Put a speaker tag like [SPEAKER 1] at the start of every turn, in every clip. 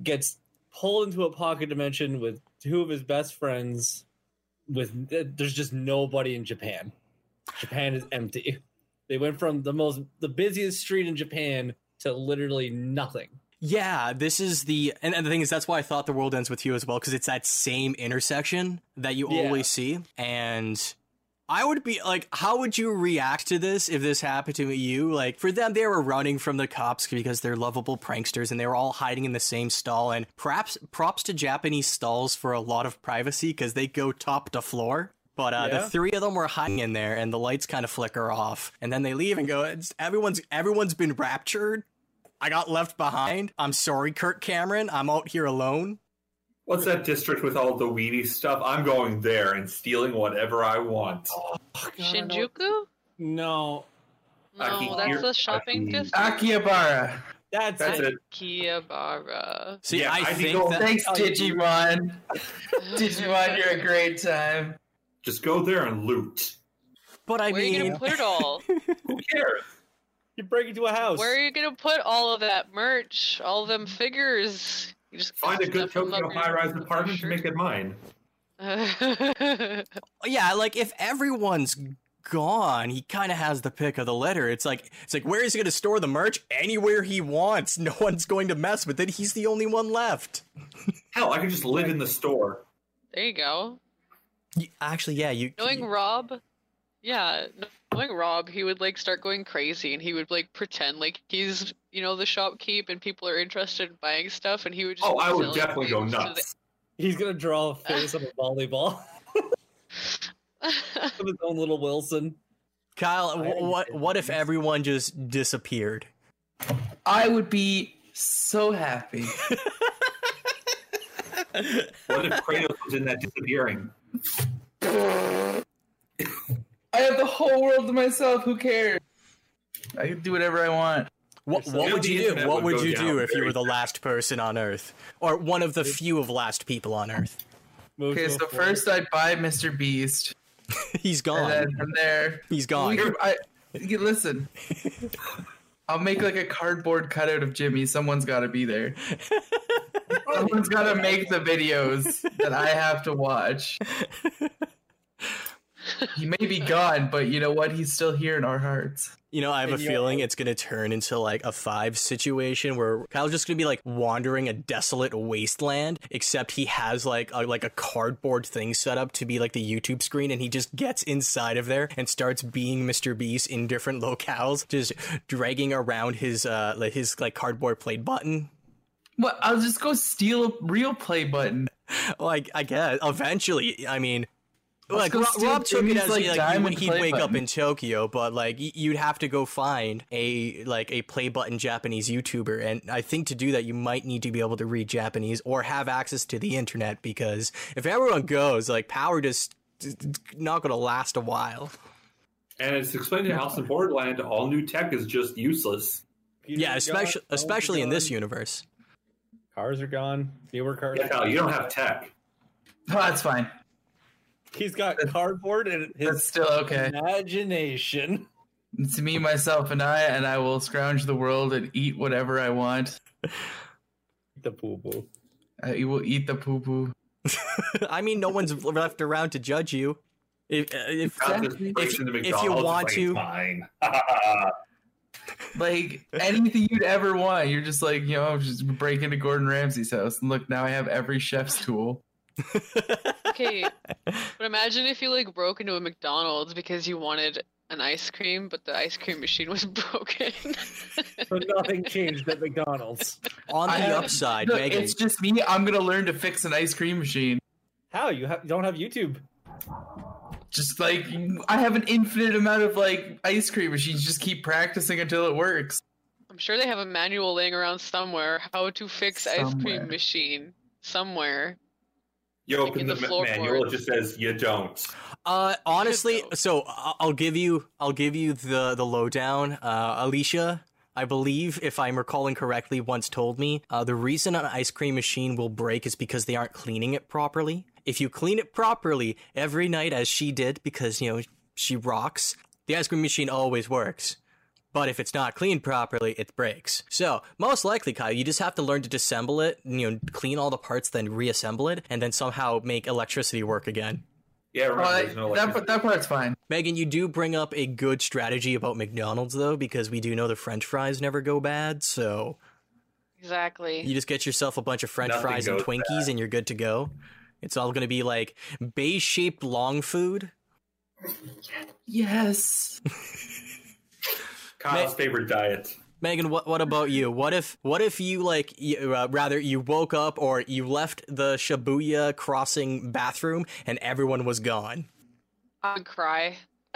[SPEAKER 1] gets pulled into a pocket dimension with two of his best friends. There's just nobody in Japan. Japan is empty. They went from the busiest street in Japan to literally nothing.
[SPEAKER 2] Yeah, this is and the thing is, that's why I thought The World Ends With You as well, because it's that same intersection that you always see. And I would be like, how would you react to this if this happened to you? Like, for them, they were running from the cops because they're lovable pranksters and they were all hiding in the same stall. And perhaps props to Japanese stalls for a lot of privacy because they go top to floor. But the three of them were hiding in there and the lights kind of flicker off. And then they leave and go, everyone's been raptured. I got left behind. I'm sorry, Kirk Cameron. I'm out here alone.
[SPEAKER 3] What's that district with all the weedy stuff? I'm going there and stealing whatever I want.
[SPEAKER 4] Oh, Shinjuku?
[SPEAKER 1] No.
[SPEAKER 4] No, that's the shopping district.
[SPEAKER 5] Akihabara.
[SPEAKER 1] That's it.
[SPEAKER 4] Akihabara.
[SPEAKER 2] See, yeah, I think
[SPEAKER 5] thanks, Digimon. Digimon, you're a great time.
[SPEAKER 3] Just go there and loot.
[SPEAKER 4] But where are you going to put it all?
[SPEAKER 3] Who cares?
[SPEAKER 1] You break into a house.
[SPEAKER 4] Where are you going to put all of that merch? All of them figures? You just
[SPEAKER 3] find a good Tokyo high-rise apartment to make it mine.
[SPEAKER 2] Yeah, like if everyone's gone, he kind of has the pick of the litter. It's like where is he going to store the merch? Anywhere he wants. No one's going to mess with it. He's the only one left.
[SPEAKER 3] Hell, I could just live in the store.
[SPEAKER 4] There you go.
[SPEAKER 2] Actually, yeah,
[SPEAKER 4] knowing Rob, knowing Rob, he would like start going crazy and he would like pretend like he's, the shopkeep and people are interested in buying stuff and he would just
[SPEAKER 3] I would definitely go nuts.
[SPEAKER 1] He's gonna draw a face of a volleyball. With his own little Wilson.
[SPEAKER 2] Kyle, what if everyone just disappeared?
[SPEAKER 5] I would be so happy.
[SPEAKER 3] What if Kratos was in that disappearing?
[SPEAKER 5] I have the whole world to myself. Who cares? I can do whatever I want.
[SPEAKER 2] What would you do? What would you do if you were the last person on Earth, or one of the few of last people on Earth?
[SPEAKER 5] Okay, so first I'd buy Mr. Beast.
[SPEAKER 2] He's gone.
[SPEAKER 5] And then from there,
[SPEAKER 2] he's gone.
[SPEAKER 5] Listen, I'll make like a cardboard cutout of Jimmy. Someone's got to be there. Someone's got to make the videos that I have to watch. He may be gone, but you know what? He's still here in our hearts.
[SPEAKER 2] I have a feeling it's going to turn into like a 5 situation where Kyle's just going to be like wandering a desolate wasteland, except he has like a cardboard thing set up to be like the YouTube screen, and he just gets inside of there and starts being Mr. Beast in different locales, just dragging around his cardboard play button.
[SPEAKER 5] What? I'll just go steal a real play button.
[SPEAKER 2] Like, I guess eventually, I mean, like Rob took it as like he'd wake up in Tokyo, but like you'd have to go find a play button Japanese YouTuber, and I think to do that you might need to be able to read Japanese or have access to the internet, because if everyone goes, like power just not going to last a while.
[SPEAKER 3] And it's explained in House in Borderland, all new tech is just useless.
[SPEAKER 2] Yeah, especially in this universe.
[SPEAKER 1] Cars are gone. Newer cars.
[SPEAKER 3] Yeah, no, you don't have tech.
[SPEAKER 5] Oh, that's fine.
[SPEAKER 1] He's got cardboard and
[SPEAKER 5] that's still okay.
[SPEAKER 1] Imagination.
[SPEAKER 5] It's me, myself, and I will scrounge the world and eat whatever I want.
[SPEAKER 1] The poo-poo.
[SPEAKER 5] You will eat the poo-poo.
[SPEAKER 2] I mean, no one's left around to judge you. If you want to.
[SPEAKER 3] Fine.
[SPEAKER 5] Like, anything you'd ever want. You're just like, just break into Gordon Ramsay's house. And look, now I have every chef's tool.
[SPEAKER 4] Okay, but imagine if you like broke into a McDonald's because you wanted an ice cream, but the ice cream machine was broken.
[SPEAKER 1] So nothing changed at McDonald's.
[SPEAKER 2] On the upside,
[SPEAKER 5] look,
[SPEAKER 2] Megan.
[SPEAKER 5] It's just me. I'm gonna learn to fix an ice cream machine.
[SPEAKER 1] How? You don't have YouTube?
[SPEAKER 5] Just like I have an infinite amount of like ice cream machines. Just keep practicing until it works.
[SPEAKER 4] I'm sure they have a manual laying around somewhere how to fix ice cream machine somewhere.
[SPEAKER 3] You open the manual, it just says you don't.
[SPEAKER 2] Honestly, so I'll give you the lowdown. Alicia, I believe, if I'm recalling correctly, once told me the reason an ice cream machine will break is because they aren't cleaning it properly. If you clean it properly every night, as she did, because she rocks, the ice cream machine always works. But if it's not cleaned properly, it breaks. So, most likely, Kyle, you just have to learn to disassemble it, clean all the parts, then reassemble it, and then somehow make electricity work again.
[SPEAKER 3] Yeah, remember, there's no electricity.
[SPEAKER 5] That part's fine.
[SPEAKER 2] Megan, you do bring up a good strategy about McDonald's, though, because we do know the French fries never go bad, so...
[SPEAKER 4] Exactly.
[SPEAKER 2] You just get yourself a bunch of French
[SPEAKER 3] Nothing
[SPEAKER 2] fries and
[SPEAKER 3] goes
[SPEAKER 2] Twinkies,
[SPEAKER 3] bad.
[SPEAKER 2] and you're good to go. It's all going to be like base-shaped long food.
[SPEAKER 5] Yes.
[SPEAKER 3] Kyle's favorite diet.
[SPEAKER 2] Megan, what about you? What if you rather you woke up or you left the Shibuya Crossing bathroom and everyone was gone?
[SPEAKER 4] I would cry.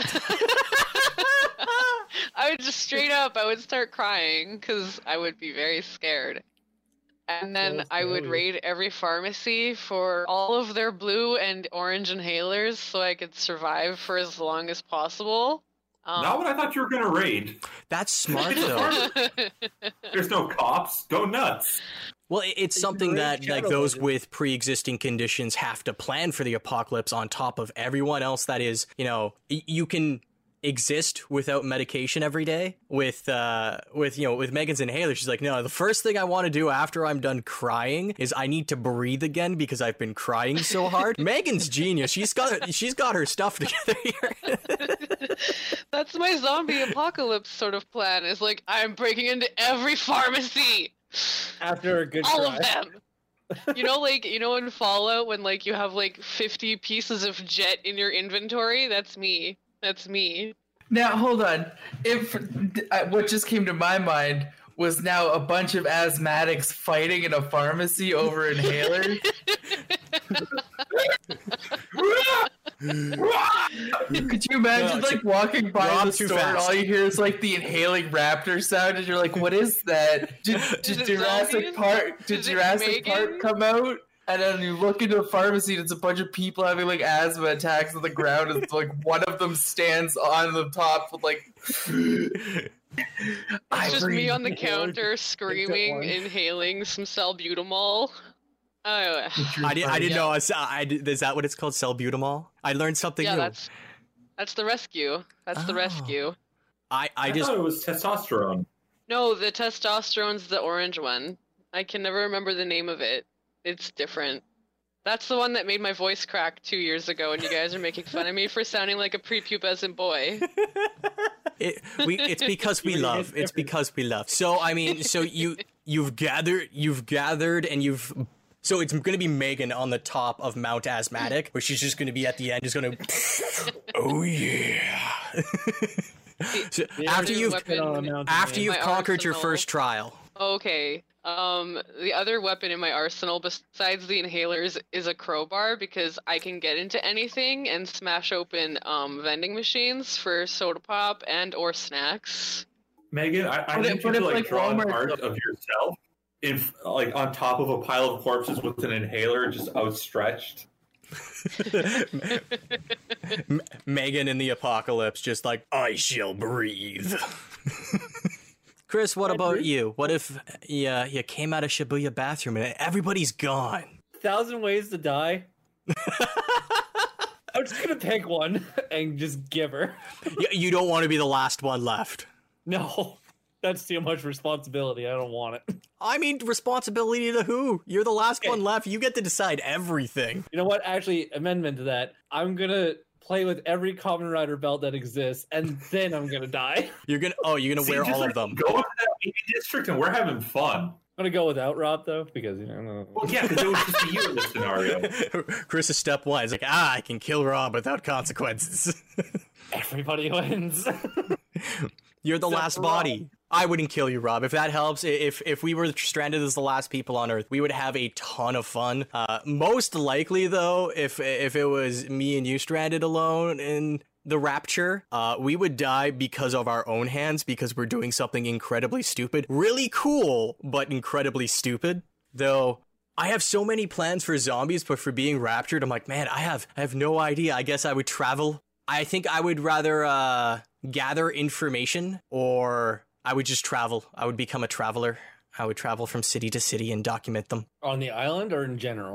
[SPEAKER 4] I would just straight up, I would start crying because I would be very scared. And then I would raid every pharmacy for all of their blue and orange inhalers so I could survive for as long as possible.
[SPEAKER 3] Not what I thought you were going to raid.
[SPEAKER 2] That's smart, though.
[SPEAKER 3] There's no cops. Go nuts.
[SPEAKER 2] Well, it's something that like those with pre-existing conditions have to plan for the apocalypse on top of everyone else that is, you can exist without medication every day with Megan's inhaler. She's like, no, the first thing I want to do after I'm done crying is I need to breathe again because I've been crying so hard. Megan's genius. She's got her stuff together here.
[SPEAKER 4] That's my zombie apocalypse sort of plan, is like, I'm breaking into every pharmacy
[SPEAKER 1] After a good
[SPEAKER 4] all
[SPEAKER 1] cry.
[SPEAKER 4] of them. In Fallout when you have 50 pieces of jet in your inventory? That's me.
[SPEAKER 5] Now, hold on. What just came to my mind was now a bunch of asthmatics fighting in a pharmacy over inhalers. Could you imagine walking by
[SPEAKER 2] Rob
[SPEAKER 5] the
[SPEAKER 2] too
[SPEAKER 5] store and
[SPEAKER 2] fast.
[SPEAKER 5] all you hear is the inhaling raptor sound and you're like, what is that? Did
[SPEAKER 4] it
[SPEAKER 5] Jurassic
[SPEAKER 4] zombies?
[SPEAKER 5] Park
[SPEAKER 4] Is it
[SPEAKER 5] Jurassic Park
[SPEAKER 4] Megan?
[SPEAKER 5] come out? And then you look into a pharmacy and it's a bunch of people having asthma attacks on the ground and one of them stands on the top with
[SPEAKER 4] It's just me on the counter screaming, inhaling some salbutamol.
[SPEAKER 2] I didn't know. Is that what it's called? Salbutamol? I learned something
[SPEAKER 4] Yeah,
[SPEAKER 2] new.
[SPEAKER 4] that's the rescue. That's the rescue.
[SPEAKER 2] I
[SPEAKER 3] I
[SPEAKER 2] just
[SPEAKER 3] thought it was testosterone.
[SPEAKER 4] No, the testosterone's the orange one. I can never remember the name of it. It's different. That's the one that made my voice crack 2 years ago, and you guys are making fun of me for sounding like a prepubescent boy.
[SPEAKER 2] it's because we love. It's because we love. So I mean, you've gathered, and you've. So it's going to be Megan on the top of Mount Asthmatic, where she's just going to be at the end, just going to. Oh yeah. So after you've conquered your first trial.
[SPEAKER 4] Okay. The other weapon in my arsenal besides the inhalers is a crowbar, because I can get into anything and smash open vending machines for soda pop and or snacks.
[SPEAKER 3] Megan, I need you to draw an art of yourself on top of a pile of corpses with an inhaler just outstretched.
[SPEAKER 2] Megan in the apocalypse, just I shall breathe. Chris, what about you? What if you came out of Shibuya bathroom and everybody's gone?
[SPEAKER 1] 1,000 ways to die. I'm just gonna pick one and just give her.
[SPEAKER 2] You don't want to be the last one left.
[SPEAKER 1] No, that's too much responsibility. I don't want it.
[SPEAKER 2] I mean, responsibility to who? You're the last one left. You get to decide everything.
[SPEAKER 1] You know what? Actually, amendment to that. I'm gonna play with every Kamen Rider belt that exists, and then I'm gonna die.
[SPEAKER 2] You're gonna wear all of them.
[SPEAKER 3] Go to that baby district and we're having fun.
[SPEAKER 1] I'm gonna go without Rob though, because no.
[SPEAKER 3] Well, yeah, because it would just be you in this scenario.
[SPEAKER 2] Chris is step one. He's like, I can kill Rob without consequences.
[SPEAKER 1] Everybody wins.
[SPEAKER 2] You're the
[SPEAKER 1] Except
[SPEAKER 2] last
[SPEAKER 1] for
[SPEAKER 2] body.
[SPEAKER 1] Rob.
[SPEAKER 2] I wouldn't kill you, Rob. If that helps, if we were stranded as the last people on Earth, we would have a ton of fun. Most likely, though, if it was me and you stranded alone in the Rapture, we would die because of our own hands, because we're doing something incredibly stupid. Really cool, but incredibly stupid. Though, I have so many plans for zombies, but for being raptured, I'm like, man, I have no idea. I guess I would travel. I think I would rather gather information, or I would just travel. I would become a traveler. I would travel from city to city and document them.
[SPEAKER 1] On the island or in general?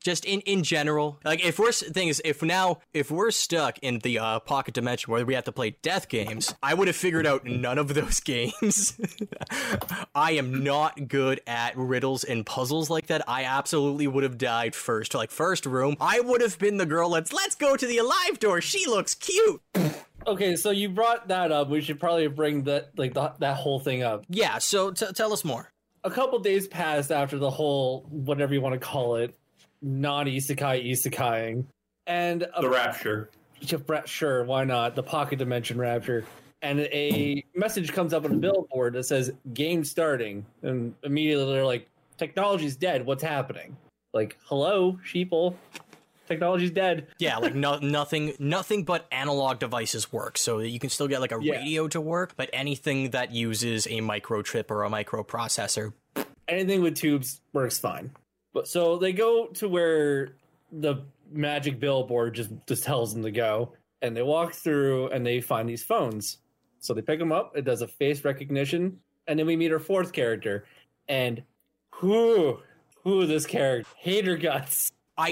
[SPEAKER 2] Just in general, like if we're stuck in the pocket dimension where we have to play death games, I would have figured out none of those games. I am not good at riddles and puzzles like that. I absolutely would have died first. Like first room, I would have been the girl. Let's go to the alive door. She looks cute.
[SPEAKER 1] Okay, so you brought that up. We should probably bring that whole thing up.
[SPEAKER 2] Yeah. So tell us more.
[SPEAKER 1] A couple days passed after the whole whatever you want to call it. Non-isekai-isekaiing. And
[SPEAKER 3] the rapture.
[SPEAKER 1] Sure, why not? The pocket dimension rapture. And a message comes up on a billboard that says, game starting. And immediately they're like, technology's dead. What's happening? Like, hello, sheeple. Technology's dead.
[SPEAKER 2] Yeah, like nothing but analog devices work. So you can still get like a radio to work, but anything that uses a microchip or a microprocessor.
[SPEAKER 1] Anything with tubes works fine. But so they go to where the magic billboard just tells them to go, and they walk through and they find these phones. So they pick them up. It does a face recognition, and then we meet our fourth character. And this character, hater guts.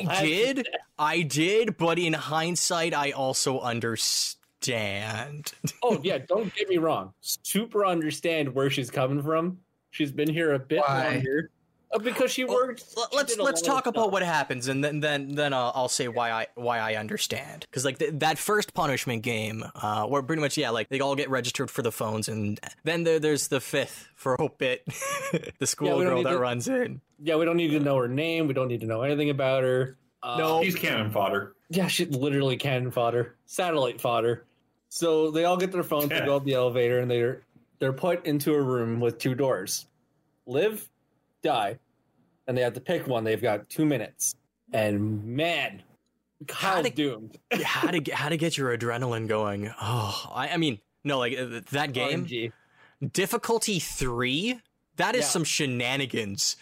[SPEAKER 2] I did, but in hindsight, I also understand.
[SPEAKER 1] Oh yeah, don't get me wrong. Super understand where she's coming from. She's been here a bit longer. Because she worked.
[SPEAKER 2] Let's talk about what happens, and then I'll say why I understand. Because like that first punishment game, where pretty much like they all get registered for the phones, and then there's the fifth for a bit, the schoolgirl that runs in.
[SPEAKER 1] Yeah, we don't need to know her name. We don't need to know anything about her.
[SPEAKER 3] No, she's cannon fodder.
[SPEAKER 1] Yeah, she's literally cannon fodder, satellite fodder. So they all get their phones to go up the elevator, and they're put into a room with two doors. Live, die. And they have to pick one. They've got 2 minutes. And man, Kyle's doomed.
[SPEAKER 2] how to get your adrenaline going. Oh, I mean, no, like that game.
[SPEAKER 1] RNG.
[SPEAKER 2] Difficulty 3? That is some shenanigans.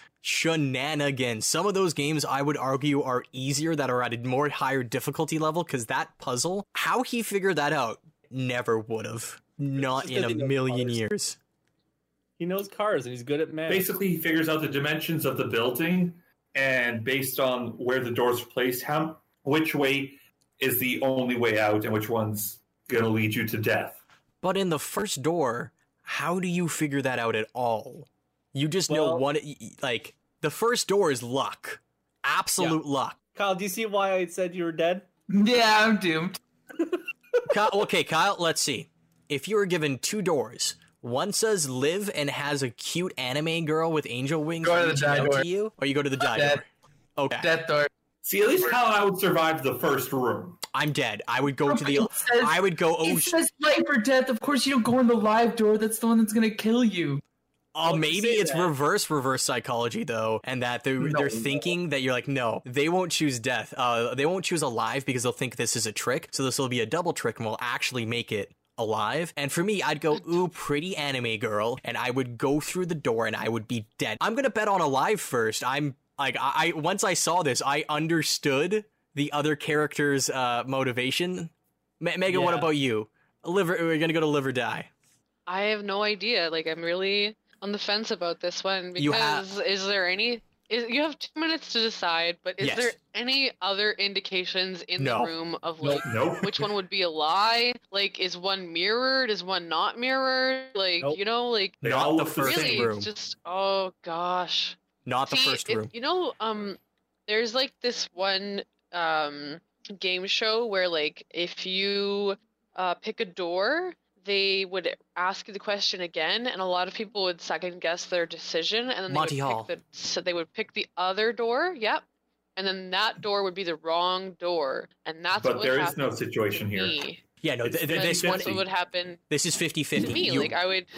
[SPEAKER 2] Some of those games I would argue are easier, that are at a more higher difficulty level, because that puzzle, how he figured that out, never would have. Not in a million years.
[SPEAKER 1] He knows cars and he's good at math.
[SPEAKER 3] Basically, he figures out the dimensions of the building, and based on where the doors are placed, which way is the only way out and which one's going to lead you to death.
[SPEAKER 2] But in the first door, how do you figure that out at all? You just know one, like, the first door is luck. Absolute luck.
[SPEAKER 1] Kyle, do you see why I said you were dead?
[SPEAKER 5] Yeah, I'm doomed.
[SPEAKER 2] Kyle, let's see. If you were given 2 doors, one says live and has a cute anime girl with angel wings reaching out to you, or you go to the die door? Okay.
[SPEAKER 5] Death door.
[SPEAKER 3] See, at least how I would survive the first room.
[SPEAKER 2] I'm dead. I would go to the...
[SPEAKER 5] It says life or death. Of course you don't go in the live door. That's the one that's going to kill you.
[SPEAKER 2] Maybe it's reverse psychology, though, and that they're thinking that you're like, no, they won't choose death. They won't choose alive because they'll think this is a trick, so this will be a double trick and we'll actually make it alive. And for me, I'd go, ooh, pretty anime girl, and I would go through the door and I would be dead. I'm gonna bet on alive first. I'm like, once I saw this, I understood the other character's motivation. Megan, what about you? We're gonna go to live or die.
[SPEAKER 4] I have no idea. Like, I'm really on the fence about this one, because is there any... you have 2 minutes to decide, but is there any other indications in the room of, like, which one would be a lie? Like, is one mirrored? Is one not mirrored? Like, you know, like...
[SPEAKER 2] Not the first room.
[SPEAKER 4] It's just, oh, gosh.
[SPEAKER 2] Not the first room.
[SPEAKER 4] You know, there's, like, this one game show where, like, if you pick a door... they would ask you the question again, and a lot of people would second guess their decision, and then they would pick the other door. Yep, and then that door would be the wrong door, and that's what would happen. But there is
[SPEAKER 3] no situation here.
[SPEAKER 2] Yeah, no, this one
[SPEAKER 4] would happen.
[SPEAKER 2] This is 50-50.
[SPEAKER 4] To me, like I would,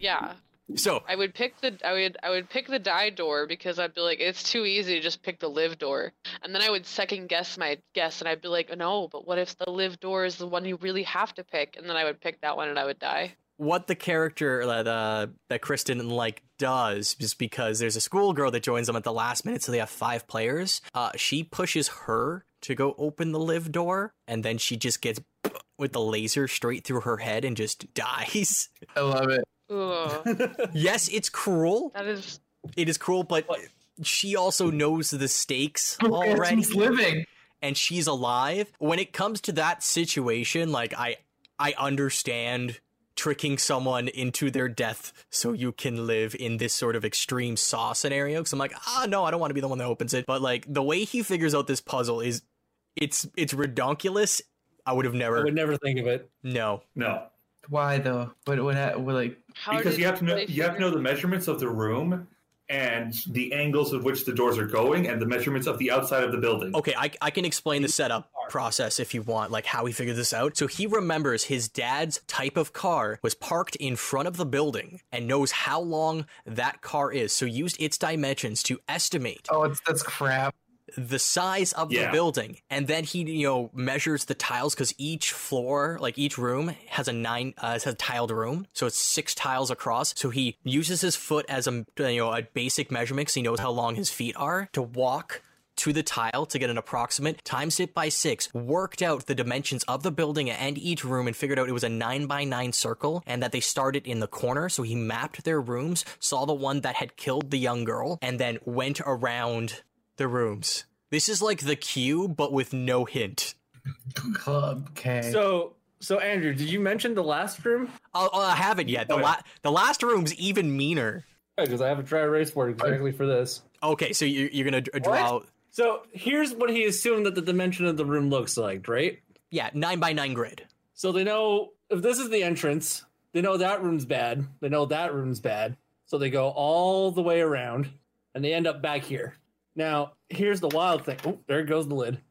[SPEAKER 4] So I would pick the die door, because I'd be like, it's too easy to just pick the live door, and then I would second guess my guess, and I'd be like, no, but what if the live door is the one you really have to pick? And then I would pick that one, and I would die.
[SPEAKER 2] What the character that Chris didn't like does is, because there's a schoolgirl that joins them at the last minute, so they have 5 players. She pushes her to go open the live door, and then she just gets with the laser straight through her head and just dies.
[SPEAKER 5] I love it.
[SPEAKER 2] Yes, it's cruel.
[SPEAKER 4] That is...
[SPEAKER 2] It is cruel, but she also knows the stakes
[SPEAKER 5] And
[SPEAKER 2] already.
[SPEAKER 5] she's living.
[SPEAKER 2] And she's alive. When it comes to that situation, like I understand tricking someone into their death so you can live in this sort of extreme Saw scenario. Because I'm like, no, I don't want to be the one that opens it. But like the way he figures out this puzzle is, it's redonkulous. I would
[SPEAKER 1] never think of it.
[SPEAKER 2] No.
[SPEAKER 5] Why though? What like?
[SPEAKER 3] Because you have to know the measurements of the room and the angles of which the doors are going and the measurements of the outside of the building.
[SPEAKER 2] Okay, I can explain the setup process if you want, like how he figured this out. So he remembers his dad's type of car was parked in front of the building and knows how long that car is. So used its dimensions to estimate
[SPEAKER 5] That's crap.
[SPEAKER 2] the size of the building, and then he measures the tiles, because each floor, like each room, has a tiled room, so it's 6 tiles across. So he uses his foot as a basic measurement, because he knows how long his feet are, to walk to the tile to get an approximate, times it by 6, worked out the dimensions of the building and each room, and figured out it was a 9x9 circle, and that they started in the corner. So he mapped their rooms, saw the one that had killed the young girl, and then went around the rooms. This is like the Cube, but with no hint.
[SPEAKER 5] Club K.
[SPEAKER 1] So Andrew, did you mention the last room?
[SPEAKER 2] I haven't yet. The last room's even meaner.
[SPEAKER 1] Because I have a dry erase board exactly for this.
[SPEAKER 2] Okay, so you're gonna draw out.
[SPEAKER 1] So here's what he assumed that the dimension of the room looks like, right?
[SPEAKER 2] Yeah, 9x9 grid.
[SPEAKER 1] So they know if this is the entrance, they know that room's bad. They know that room's bad. So they go all the way around, and they end up back here. Now, here's the wild thing. Oh, there goes the lid.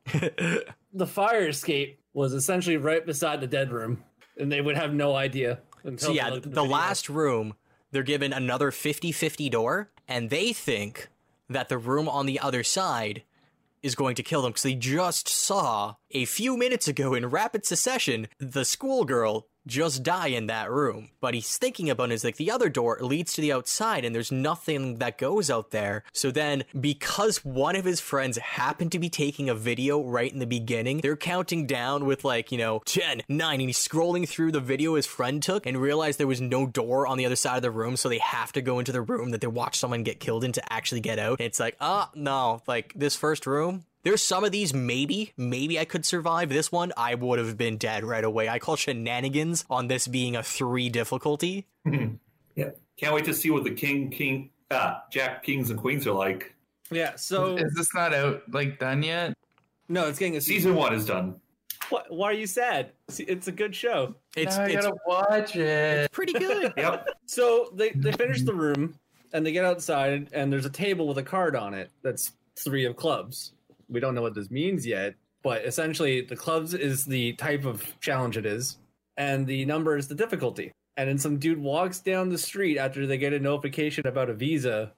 [SPEAKER 1] The fire escape was essentially right beside the dead room, and they would have no idea.
[SPEAKER 2] So yeah, the last room, they're given another 50-50 door, and they think that the room on the other side is going to kill them, because they just saw a few minutes ago in rapid succession the schoolgirl just die in that room. But he's thinking about it, is like the other door leads to the outside and there's nothing that goes out there. So then, because one of his friends happened to be taking a video right in the beginning, they're counting down with 10, 9, and he's scrolling through the video his friend took and realized there was no door on the other side of the room, so they have to go into the room that they watched someone get killed in to actually get out. And it's like, no, like this first room, there's some of these maybe I could survive. This one, I would have been dead right away. I call shenanigans on this being a 3 difficulty.
[SPEAKER 3] Yeah, can't wait to see what the Jack Kings and Queens are like.
[SPEAKER 1] Yeah, so
[SPEAKER 5] is this not out done yet?
[SPEAKER 1] No, it's getting a
[SPEAKER 3] season 1 is done.
[SPEAKER 1] What? Why are you sad? It's a good show.
[SPEAKER 5] I gotta watch it.
[SPEAKER 2] It's pretty good.
[SPEAKER 3] Yep.
[SPEAKER 1] So they finish the room and they get outside, and there's a table with a card on it that's 3 of clubs. We don't know what this means yet, but essentially the clubs is the type of challenge it is, and the number is the difficulty. And then some dude walks down the street after they get a notification about a visa,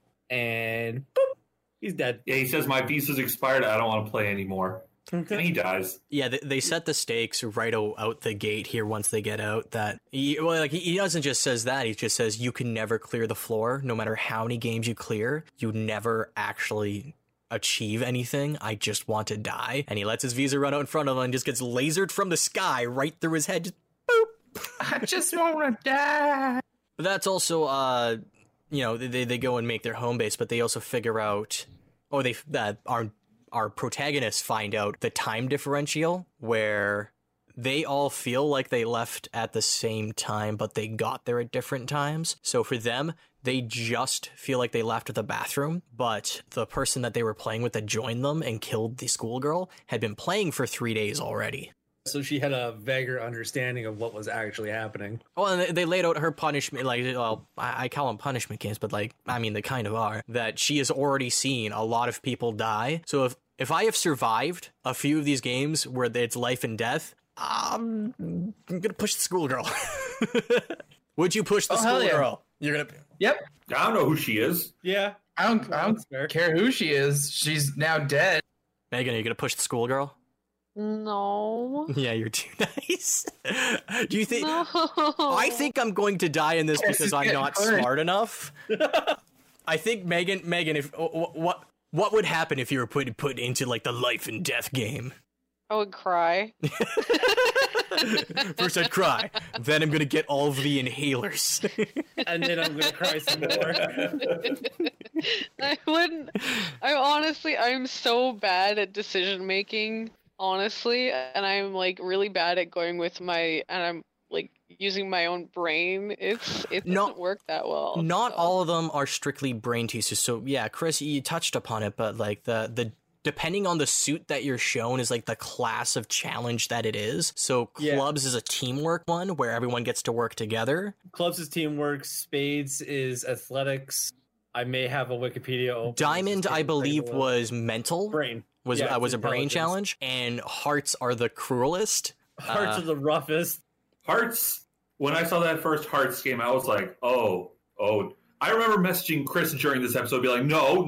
[SPEAKER 1] and boop, he's dead.
[SPEAKER 3] Yeah, he says, my visa's expired, I don't want to play anymore. And he dies.
[SPEAKER 2] Yeah, they set the stakes right out the gate here once they get out. That he doesn't just says that, he just says you can never clear the floor. No matter how many games you clear, you never actually achieve anything. I just want to die. And he lets his visa run out in front of him and just gets lasered from the sky right through his head. Just boop.
[SPEAKER 5] I just want to die.
[SPEAKER 2] But that's also they go and make their home base, but they also figure out our protagonists find out the time differential, where they all feel like they left at the same time, but they got there at different times. So for them, they just feel like they left at the bathroom, but the person that they were playing with that joined them and killed the schoolgirl had been playing for 3 days already.
[SPEAKER 1] So she had a vaguer understanding of what was actually happening.
[SPEAKER 2] Well, and they laid out her punishment, I call them punishment games, but they kind of are, that she has already seen a lot of people die. So if I have survived a few of these games where it's life and death, I'm gonna push the schoolgirl. Would you push the schoolgirl?
[SPEAKER 5] Yeah.
[SPEAKER 2] You're gonna.
[SPEAKER 5] Yep.
[SPEAKER 3] I don't know who she is.
[SPEAKER 1] Yeah.
[SPEAKER 5] I don't care who she is. She's now dead.
[SPEAKER 2] Megan, are you gonna push the schoolgirl?
[SPEAKER 4] No.
[SPEAKER 2] Yeah, you're too nice. Do you think?
[SPEAKER 4] No.
[SPEAKER 2] I think I'm going to die in this because I'm not smart enough. I think Megan, if what would happen if you were put into the life and death game?
[SPEAKER 4] I would cry.
[SPEAKER 2] First I'd cry, then I'm gonna get all of the inhalers.
[SPEAKER 1] And then I'm gonna cry some more.
[SPEAKER 4] I wouldn't. I'm so bad at decision making, honestly, and I'm like really bad at going with and I'm like using my own brain. It doesn't work that well.
[SPEAKER 2] Not all of them are strictly brain teasers. So yeah, Chris, you touched upon it, but like the depending on the suit that you're shown is like the class of challenge that it is. So clubs is a teamwork one where everyone gets to work together.
[SPEAKER 1] Clubs is teamwork. Spades is athletics. I may have a Wikipedia open.
[SPEAKER 2] Diamond, I believe, was mental.
[SPEAKER 1] Brain.
[SPEAKER 2] Was a brain challenge. And hearts are the cruelest.
[SPEAKER 1] Hearts are the roughest.
[SPEAKER 3] Hearts, when I saw that first Hearts game, I was like, oh. I remember messaging Chris during this episode, be like, no.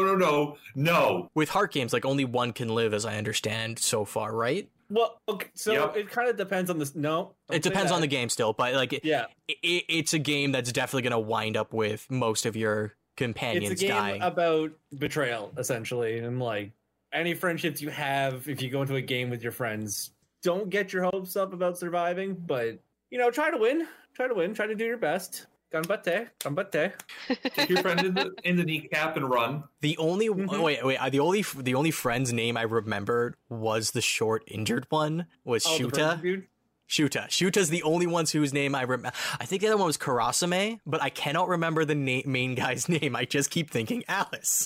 [SPEAKER 2] With heart games, like only one can live, as I understand so far, right?
[SPEAKER 1] Well, okay, so it kind of depends on this. No,
[SPEAKER 2] it depends on the game still, but like, it's a game that's definitely going to wind up with most of your companions
[SPEAKER 1] it's a game
[SPEAKER 2] dying.
[SPEAKER 1] About betrayal, essentially, and like any friendships you have, if you go into a game with your friends, don't get your hopes up about surviving, but try to win, try to do your best. Ganbatte.
[SPEAKER 3] Take your friend in the kneecap and run.
[SPEAKER 2] The only the only friend's name I remembered was the short injured one was Shuta. Shuta's the only one whose name I remember. I think the other one was Karasame, but I cannot remember the main guy's name. I just keep thinking Alice.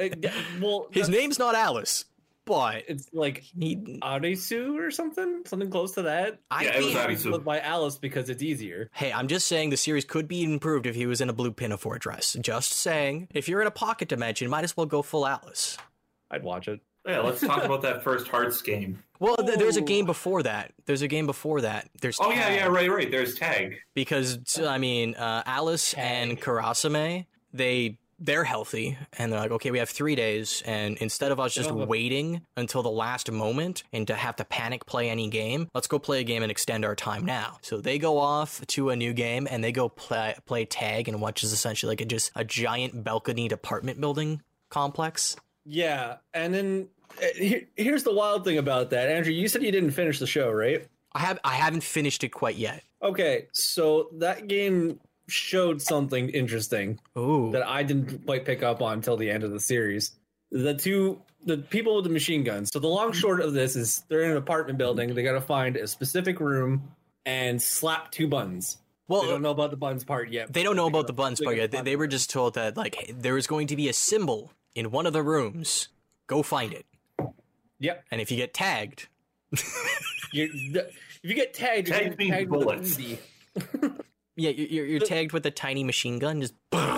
[SPEAKER 2] His name's not Alice, but
[SPEAKER 1] it's like Arisu or something close to that.
[SPEAKER 3] It was Arisu
[SPEAKER 1] by Alice because it's easier.
[SPEAKER 2] Hey, I'm just saying the series could be improved if he was in a blue pinafore dress. Just saying. If you're in a pocket dimension, might as well go full Alice.
[SPEAKER 1] I'd watch it.
[SPEAKER 3] Yeah, let's talk about that first Hearts game.
[SPEAKER 2] Well, there's a game before that. There's Tag.
[SPEAKER 3] Right. There's Tag.
[SPEAKER 2] Because Alice and Karasame, they're healthy, and they're like, okay, we have 3 days, and instead of us just waiting until the last moment and to have to panic play any game, let's go play a game and extend our time now. So they go off to a new game, and they go play Tag, and which is essentially like just a giant balconied apartment building complex.
[SPEAKER 1] Yeah, and then here's the wild thing about that. Andrew, you said you didn't finish the show, right?
[SPEAKER 2] I haven't finished it quite yet.
[SPEAKER 1] Okay, so that game showed something interesting that I didn't quite pick up on until the end of the series. The people with the machine guns. So the long short of this is they're in an apartment building. They got to find a specific room and slap 2 buttons. Well, they don't know about the buttons part yet.
[SPEAKER 2] They don't know about the buttons part yet. They were just told that like, hey, there is going to be a symbol in one of the rooms. Go find it.
[SPEAKER 1] Yep.
[SPEAKER 2] And if you get tagged,
[SPEAKER 1] if you get tagged, you're
[SPEAKER 3] tagged
[SPEAKER 1] tagged
[SPEAKER 3] bullets.
[SPEAKER 2] Yeah, you're tagged with a tiny machine gun, just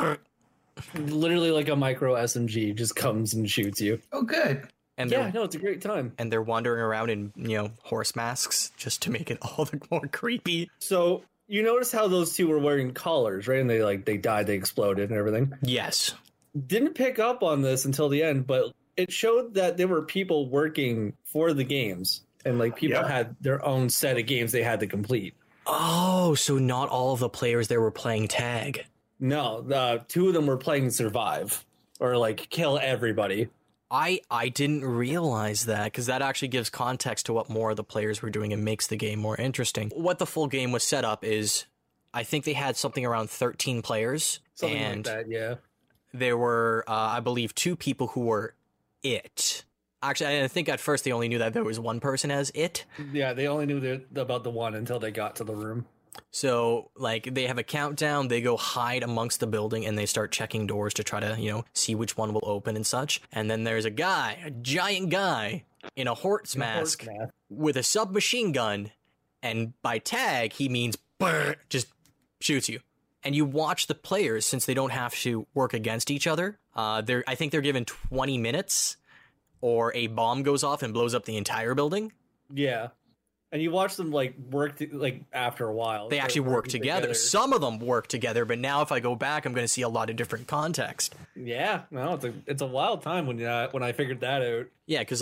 [SPEAKER 1] literally like a micro SMG just comes and shoots you.
[SPEAKER 5] Oh, good.
[SPEAKER 2] And
[SPEAKER 1] it's a great time.
[SPEAKER 2] And they're wandering around in horse masks just to make it all the more creepy.
[SPEAKER 1] So you notice how those 2 were wearing collars, right? And they died, they exploded, and everything.
[SPEAKER 2] Yes.
[SPEAKER 1] Didn't pick up on this until the end, but it showed that there were people working for the games, and like people had their own set of games they had to complete.
[SPEAKER 2] Oh, so not all of the players there were playing Tag.
[SPEAKER 1] No, 2 of them were playing Survive, or like kill everybody.
[SPEAKER 2] I didn't realize that, because that actually gives context to what more of the players were doing and makes the game more interesting. What the full game was set up is, I think they had something around 13 players.
[SPEAKER 1] Something like that, yeah.
[SPEAKER 2] There were, I believe, 2 people who were it. Actually, I think at first they only knew that there was one person as it.
[SPEAKER 1] Yeah, they only knew about the one until they got to the room.
[SPEAKER 2] So, like, they have a countdown, they go hide amongst the building, and they start checking doors to try to, see which one will open and such. And then there's a giant guy, in a horse mask with a submachine gun, and by tag, he means just shoots you. And you watch the players, since they don't have to work against each other. I think they're given 20 minutes, or a bomb goes off and blows up the entire building.
[SPEAKER 1] Yeah. And you watch them work after a while.
[SPEAKER 2] They actually work together. Some of them work together, but now if I go back, I'm going to see a lot of different context.
[SPEAKER 1] Yeah, no, it's a wild time when I figured that out.
[SPEAKER 2] Yeah, because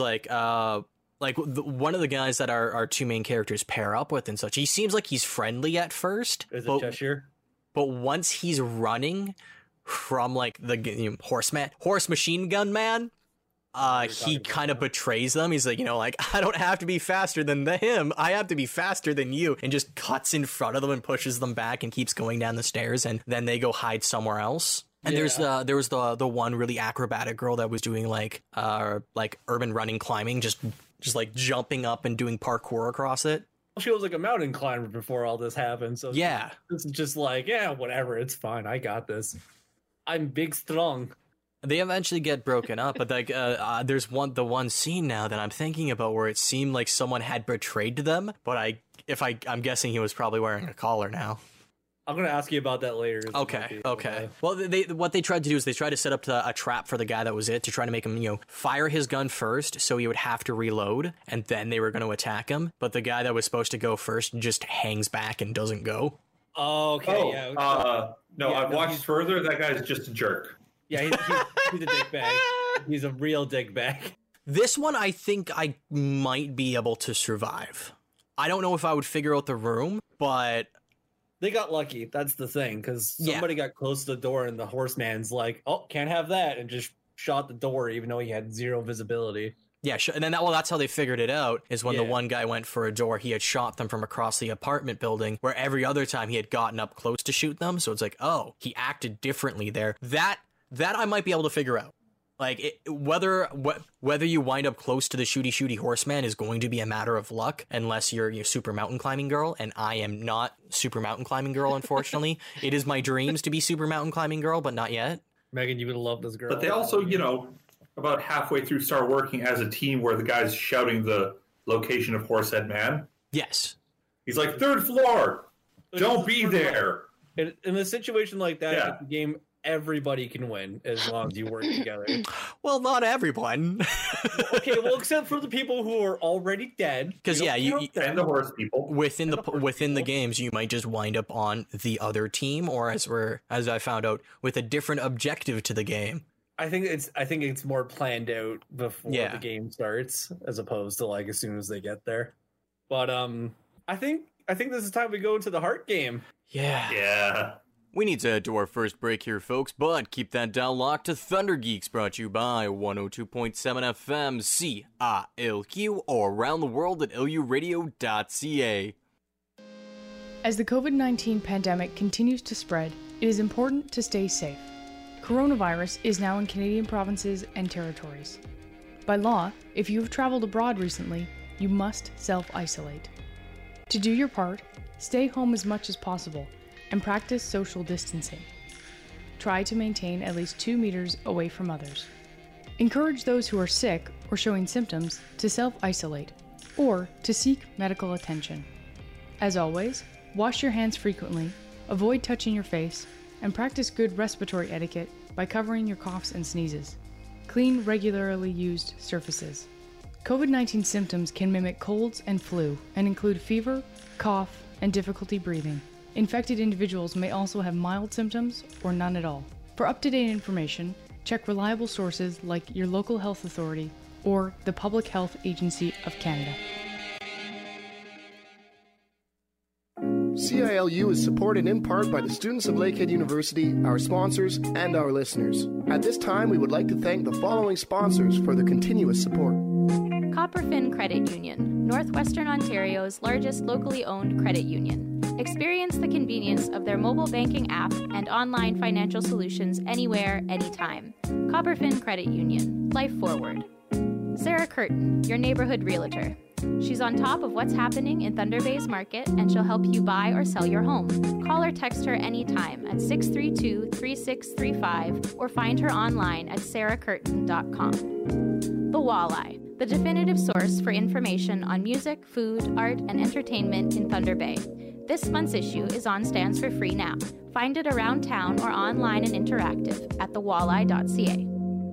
[SPEAKER 2] one of the guys that our 2 main characters pair up with and such, he seems like he's friendly at first.
[SPEAKER 1] Is it Cheshire?
[SPEAKER 2] But once he's running from the horse machine gun man, he kind of betrays them. He's like, I don't have to be faster than him. I have to be faster than you. And just cuts in front of them and pushes them back and keeps going down the stairs. And then they go hide somewhere else. And there was the one really acrobatic girl that was doing like urban running climbing, just like jumping up and doing parkour across it.
[SPEAKER 1] She was like a mountain climber before all this happened. So
[SPEAKER 2] yeah,
[SPEAKER 1] it's just like, yeah, whatever. It's fine. I got this. I'm big, strong.
[SPEAKER 2] They eventually get broken up, but like there's the one scene now that I'm thinking about where it seemed like someone had betrayed them, but I'm guessing he was probably wearing a collar now.
[SPEAKER 1] I'm going to ask you about that later.
[SPEAKER 2] Okay. Well, what they tried to do is they tried to set up a trap for the guy that was it, to try to make him, fire his gun first so he would have to reload, and then they were going to attack him. But the guy that was supposed to go first just hangs back and doesn't go.
[SPEAKER 1] Okay,
[SPEAKER 3] I've watched further. That guy's just a jerk.
[SPEAKER 1] Yeah, he's a dick bag. He's a real dick bag.
[SPEAKER 2] This one, I think I might be able to survive. I don't know if I would figure out the room, but...
[SPEAKER 1] They got lucky. That's the thing, because somebody got close to the door and the horseman's like, oh, can't have that, and just shot the door even though he had zero visibility.
[SPEAKER 2] Yeah, and then that's how they figured it out, is when the one guy went for a door, he had shot them from across the apartment building, where every other time he had gotten up close to shoot them, so it's like, oh, he acted differently there. That I might be able to figure out. Like, whether you wind up close to the shooty horseman is going to be a matter of luck, unless you're super mountain climbing girl, and I am not super mountain climbing girl, unfortunately. It is my dreams to be super mountain climbing girl, but not yet.
[SPEAKER 1] Megan, you would love this girl.
[SPEAKER 3] But they also, about halfway through start working as a team where the guy's shouting the location of Horsehead Man.
[SPEAKER 2] Yes.
[SPEAKER 3] He's like, 3rd floor! Don't be there!
[SPEAKER 1] In a situation like that, the game... Everybody can win as long as you work together.
[SPEAKER 2] Well, not everyone.
[SPEAKER 1] Okay, well, except for the people who are already dead.
[SPEAKER 2] Because you
[SPEAKER 3] and the horse people
[SPEAKER 2] within the games, you might just wind up on the other team, or as I found out, with a different objective to the game.
[SPEAKER 1] I think it's more planned out before the game starts, as opposed to like as soon as they get there. But I think this is time we go into the heart game.
[SPEAKER 3] Yeah.
[SPEAKER 2] We need to head to our first break here, folks, but keep that dial locked to Thunder Geeks, brought to you by 102.7 FM CILQ, or around the world at luradio.ca.
[SPEAKER 6] As the COVID-19 pandemic continues to spread, it is important to stay safe. Coronavirus is now in Canadian provinces and territories. By law, if you have traveled abroad recently, you must self-isolate. To do your part, stay home as much as possible and practice social distancing. Try to maintain at least 2 meters away from others. Encourage those who are sick or showing symptoms to self-isolate or to seek medical attention. As always, wash your hands frequently, avoid touching your face, and practice good respiratory etiquette by covering your coughs and sneezes. Clean regularly used surfaces. COVID-19 symptoms can mimic colds and flu and include fever, cough, and difficulty breathing. Infected individuals may also have mild symptoms or none at all. For up-to-date information, check reliable sources like your local health authority or the Public Health Agency of Canada.
[SPEAKER 7] CILU is supported in part by the students of Lakehead University, our sponsors, and our listeners. At this time, we would like to thank the following sponsors for their continuous support.
[SPEAKER 8] Copperfin Credit Union, Northwestern Ontario's largest locally owned credit union. Experience the convenience of their mobile banking app and online financial solutions anywhere, anytime. Copperfin Credit Union. Life forward. Sarah Curtin, your neighborhood realtor. She's on top of what's happening in Thunder Bay's market, and she'll help you buy or sell your home. Call or text her anytime at 632-3635 or find her online at sarahcurtin.com. The Walleye, the definitive source for information on music, food, art, and entertainment in Thunder Bay. This month's issue is on stands for free now. Find it around town or online and interactive at thewalleye.ca.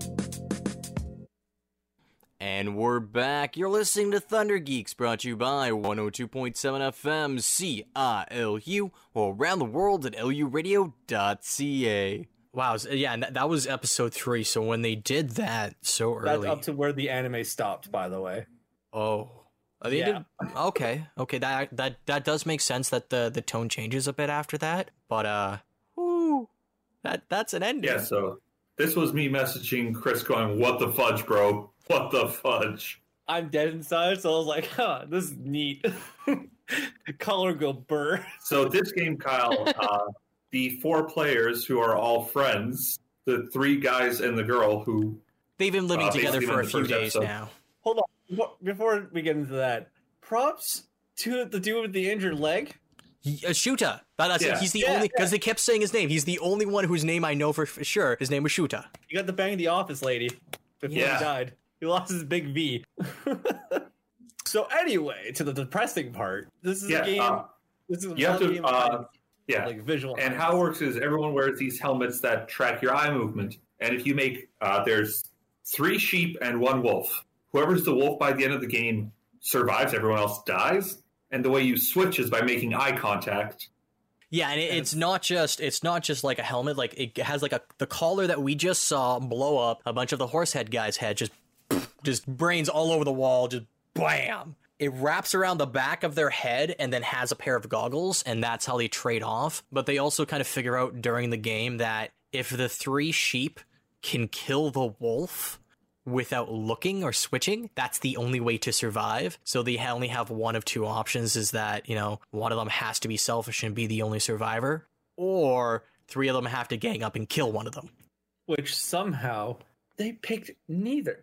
[SPEAKER 2] And we're back. You're listening to Thunder Geeks, brought to you by 102.7 FM CILU, or around the world at luradio.ca. Wow, yeah, and that was episode 3, so when they did that so early...
[SPEAKER 1] That's up to where the anime stopped, by the way.
[SPEAKER 2] Oh. Okay, that does make sense that the tone changes a bit after that, but, that's an ending.
[SPEAKER 3] Yeah, so This was me messaging Chris going, "What the fudge, bro? What the fudge?"
[SPEAKER 1] I'm dead inside, so I was like, huh, this is neat. Color go burr.
[SPEAKER 3] So this game, Kyle, the 4 players who are all friends, the 3 guys and the girl who...
[SPEAKER 2] They've been living together for a few
[SPEAKER 3] first
[SPEAKER 2] days
[SPEAKER 3] episode.
[SPEAKER 2] now.
[SPEAKER 1] Hold on, before we get into that, props to the dude with the injured leg.
[SPEAKER 2] Shuta. That's
[SPEAKER 3] Yeah.
[SPEAKER 2] it. He's the only, because they kept saying his name. He's the only one whose name I know for sure. His name was Shuta.
[SPEAKER 1] You got the bang the office lady before
[SPEAKER 3] Yeah.
[SPEAKER 1] he died. He lost his big V. So anyway, to the depressing part. This is a game. This is
[SPEAKER 3] you have
[SPEAKER 1] one
[SPEAKER 3] to,
[SPEAKER 1] game of
[SPEAKER 3] yeah.
[SPEAKER 1] like visual.
[SPEAKER 3] And how it works is everyone wears these helmets that track your eye movement. And if you make, there's 3 sheep and 1 wolf. Whoever's the wolf by the end of the game survives, everyone else dies. And the way you switch is by making eye contact.
[SPEAKER 2] Yeah, and it's not just like a helmet. Like it has like the collar that we just saw blow up a bunch of the horsehead guys' head, just brains all over the wall, just bam. It wraps around the back of their head and then has a pair of goggles, and that's how they trade off. But they also kind of figure out during the game that if the 3 sheep can kill the wolf without looking or switching, that's the only way to survive. So they only have one of 2 options, is that, you know, one of them has to be selfish and be the only survivor, or 3 of them have to gang up and kill one of them.
[SPEAKER 1] which somehow they picked neither.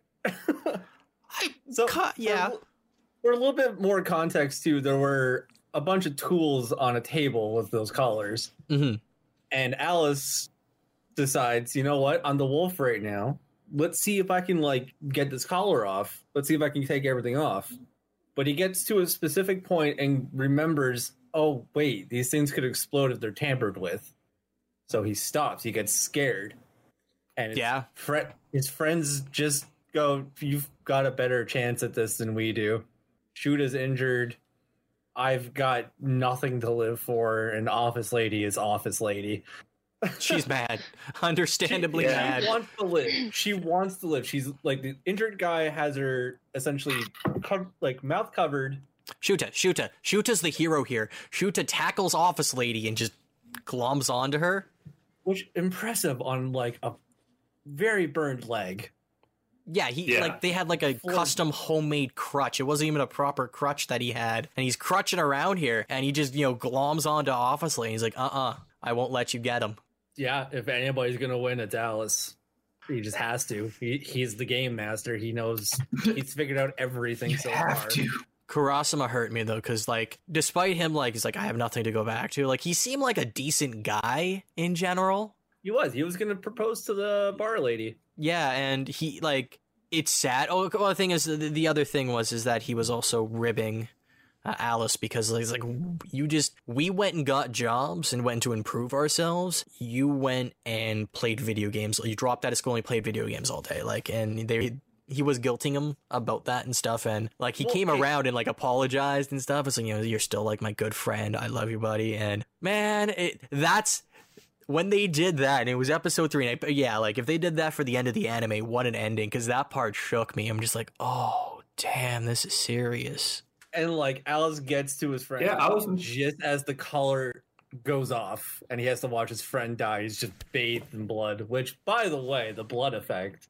[SPEAKER 2] Yeah.
[SPEAKER 1] For a little bit more context too, there were a bunch of tools on a table with those collars.
[SPEAKER 2] Mm-hmm.
[SPEAKER 1] And Alice decides, you know what, I'm the wolf right now. Let's see if I can like get this collar off. Let's see if I can take everything off. But he gets to a specific point and remembers, oh wait, these things could explode if they're tampered with. So he stops. He gets scared. And his friends just go, you've got a better chance at this than we do. Shuta's injured. I've got nothing to live for. And Office Lady is Office Lady.
[SPEAKER 2] She's mad. Understandably mad.
[SPEAKER 1] She wants to live. She wants to live. She's like, the injured guy has her essentially mouth covered.
[SPEAKER 2] Shuta's the hero here. Shuta tackles Office Lady and just gloms onto her.
[SPEAKER 1] Which impressive on like a very burned leg.
[SPEAKER 2] Yeah, they had like a custom homemade crutch. It wasn't even a proper crutch that he had. And he's crutching around here and he just, gloms onto Office Lady. He's like, I won't let you get him.
[SPEAKER 1] Yeah, if anybody's gonna win, it's Alice. He just has to. He's the game master. He knows. He's figured out everything so far.
[SPEAKER 2] Kurasama hurt me though, because despite him, he's like, I have nothing to go back to. He seemed like a decent guy in general.
[SPEAKER 1] He was gonna propose to the bar lady.
[SPEAKER 2] Yeah, and he it's sad. Oh, well, the thing is, the other thing is that he was also ribbing Alice because he's like, we went and got jobs and went to improve ourselves. You went and played video games. You dropped out of school and played video games all day. And he was guilting him about that and stuff. And he came around and apologized and stuff. It's you're still my good friend. I love you, buddy. And man, that's when they did that. And it was episode 3. And if they did that for the end of the anime, what an ending. Cause that part shook me. I'm just like, oh damn, this is serious.
[SPEAKER 1] And Alice gets to his friend.
[SPEAKER 3] Yeah, I wasn't
[SPEAKER 1] just as the collar goes off and he has to watch his friend die. He's just bathed in blood, which, by the way, the blood effect.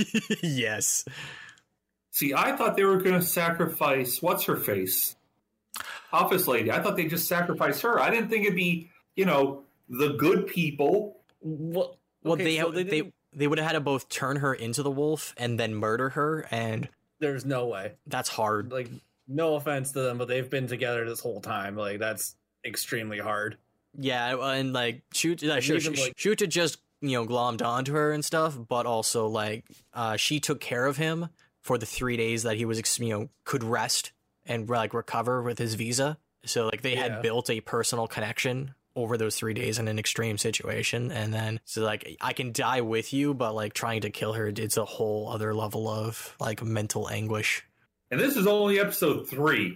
[SPEAKER 2] Yes.
[SPEAKER 3] See, I thought they were going to sacrifice what's her face, Office Lady. I thought they'd just sacrifice her. I didn't think it'd be, the good people.
[SPEAKER 2] Well, they would have had to both turn her into the wolf and then murder her, and
[SPEAKER 1] there's no way.
[SPEAKER 2] That's hard.
[SPEAKER 1] No offense to them, but they've been together this whole time. That's extremely hard.
[SPEAKER 2] Yeah, and Shuta just glommed onto her and stuff, but also she took care of him for the 3 days that he was could rest and recover with his visa. So they had built a personal connection over those 3 days in an extreme situation, and then I can die with you, but trying to kill her, it's a whole other level of mental anguish.
[SPEAKER 3] And this is only episode 3.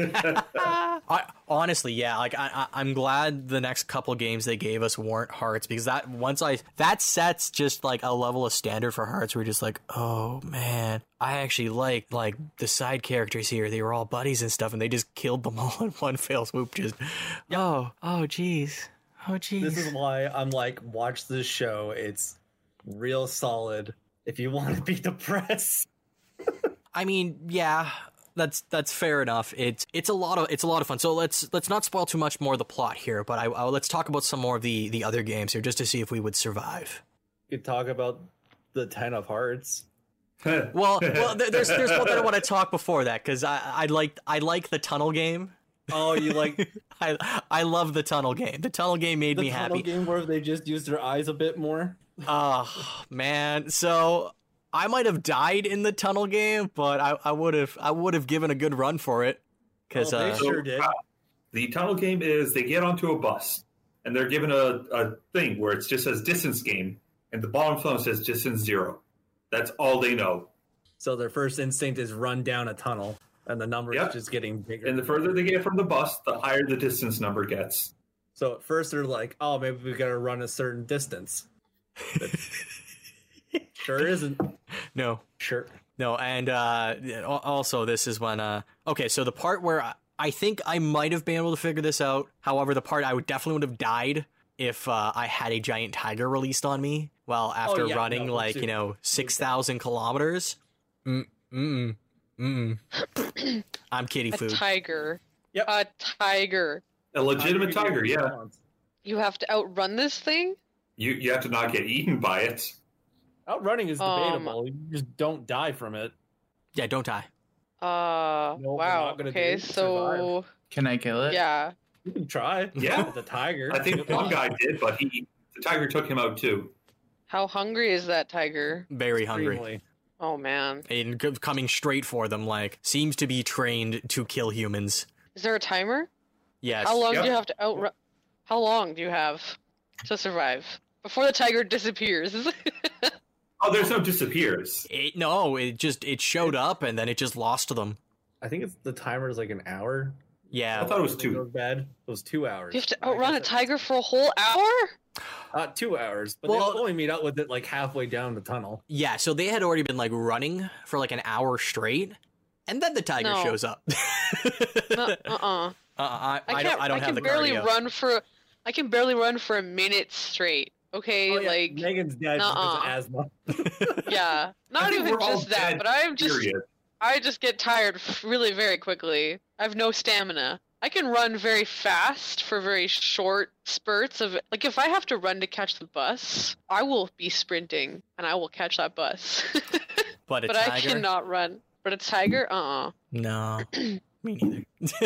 [SPEAKER 2] Honestly, yeah. I'm glad the next couple games they gave us weren't Hearts, because that sets just a level of standard for Hearts. Where you're just oh man, I actually like the side characters here. They were all buddies and stuff, and they just killed them all in one fell swoop. Just oh jeez.
[SPEAKER 1] This is why I'm watch this show. It's real solid if you want to beat the press.
[SPEAKER 2] I mean, yeah, that's fair enough. It's a lot of fun. So let's not spoil too much more of the plot here, but let's talk about some more of the other games here just to see if we would survive.
[SPEAKER 1] You could talk about the 10 of Hearts.
[SPEAKER 2] well, there's one that I want to talk before that because I like the tunnel game.
[SPEAKER 1] Oh, you like?
[SPEAKER 2] I love the tunnel game. The tunnel game made me happy.
[SPEAKER 1] The tunnel game where they just used their eyes a bit more.
[SPEAKER 2] Oh man, so I might have died in the tunnel game, but I would have given a good run for it because
[SPEAKER 1] they sure did.
[SPEAKER 3] The tunnel game is they get onto a bus and they're given a thing where it just says distance game, and the bottom phone says distance 0. That's all they know.
[SPEAKER 1] So their first instinct is run down a tunnel, and the number is just getting bigger.
[SPEAKER 3] And the further they get from the bus, the higher the distance number gets.
[SPEAKER 1] So at first they're like, oh, maybe we got to run a certain distance. Sure isn't.
[SPEAKER 2] No.
[SPEAKER 1] Sure.
[SPEAKER 2] No, and also this is when... okay, so the part where I think I might have been able to figure this out. However, the part I definitely would have died if I had a giant tiger released on me. Well, after running 6,000 kilometers. I'm kitty food.
[SPEAKER 4] A tiger.
[SPEAKER 1] Yep.
[SPEAKER 4] A tiger.
[SPEAKER 3] A legitimate tiger, yeah.
[SPEAKER 4] You have to outrun this thing?
[SPEAKER 3] You have to not get eaten by it.
[SPEAKER 1] Outrunning is debatable. You just don't die from it.
[SPEAKER 2] Yeah, don't die.
[SPEAKER 4] Wow. Okay, so...
[SPEAKER 5] Can I kill it?
[SPEAKER 4] Yeah.
[SPEAKER 1] You can try.
[SPEAKER 3] Yeah.
[SPEAKER 1] With the tiger.
[SPEAKER 3] I think one guy did, but the tiger took him out too.
[SPEAKER 4] How hungry is that tiger?
[SPEAKER 2] Very hungry.
[SPEAKER 1] Extremely.
[SPEAKER 4] Oh, man.
[SPEAKER 2] And coming straight for them, seems to be trained to kill humans.
[SPEAKER 4] Is there a timer?
[SPEAKER 2] Yes.
[SPEAKER 4] How long do you have to outrun? How long do you have to survive before the tiger disappears?
[SPEAKER 3] Oh, there's no disappears.
[SPEAKER 2] It showed up and then it just lost them.
[SPEAKER 1] I think the timer is like an hour.
[SPEAKER 2] Yeah.
[SPEAKER 3] I thought it was
[SPEAKER 1] It
[SPEAKER 3] 2.
[SPEAKER 1] was bad. It was 2 hours.
[SPEAKER 4] You have to outrun a tiger for a whole hour?
[SPEAKER 1] 2 hours, but
[SPEAKER 2] Well-
[SPEAKER 1] they'll only meet up with it like halfway down the tunnel.
[SPEAKER 2] Yeah, so they had already been running for an hour straight, and then the tiger
[SPEAKER 4] No.
[SPEAKER 2] shows up. I don't have the cardio.
[SPEAKER 4] I can barely run for a minute straight. Okay,
[SPEAKER 1] Oh, yeah. Megan's dead because of asthma.
[SPEAKER 4] yeah,
[SPEAKER 3] I
[SPEAKER 4] not
[SPEAKER 3] think
[SPEAKER 4] even
[SPEAKER 3] we're all
[SPEAKER 4] just that,
[SPEAKER 3] dead,
[SPEAKER 4] but
[SPEAKER 3] period.
[SPEAKER 4] I just get tired really very quickly. I have no stamina. I can run very fast for very short spurts of if I have to run to catch the bus, I will be sprinting and I will catch that bus.
[SPEAKER 2] But
[SPEAKER 4] but I cannot run. But a tiger,
[SPEAKER 2] No, me neither.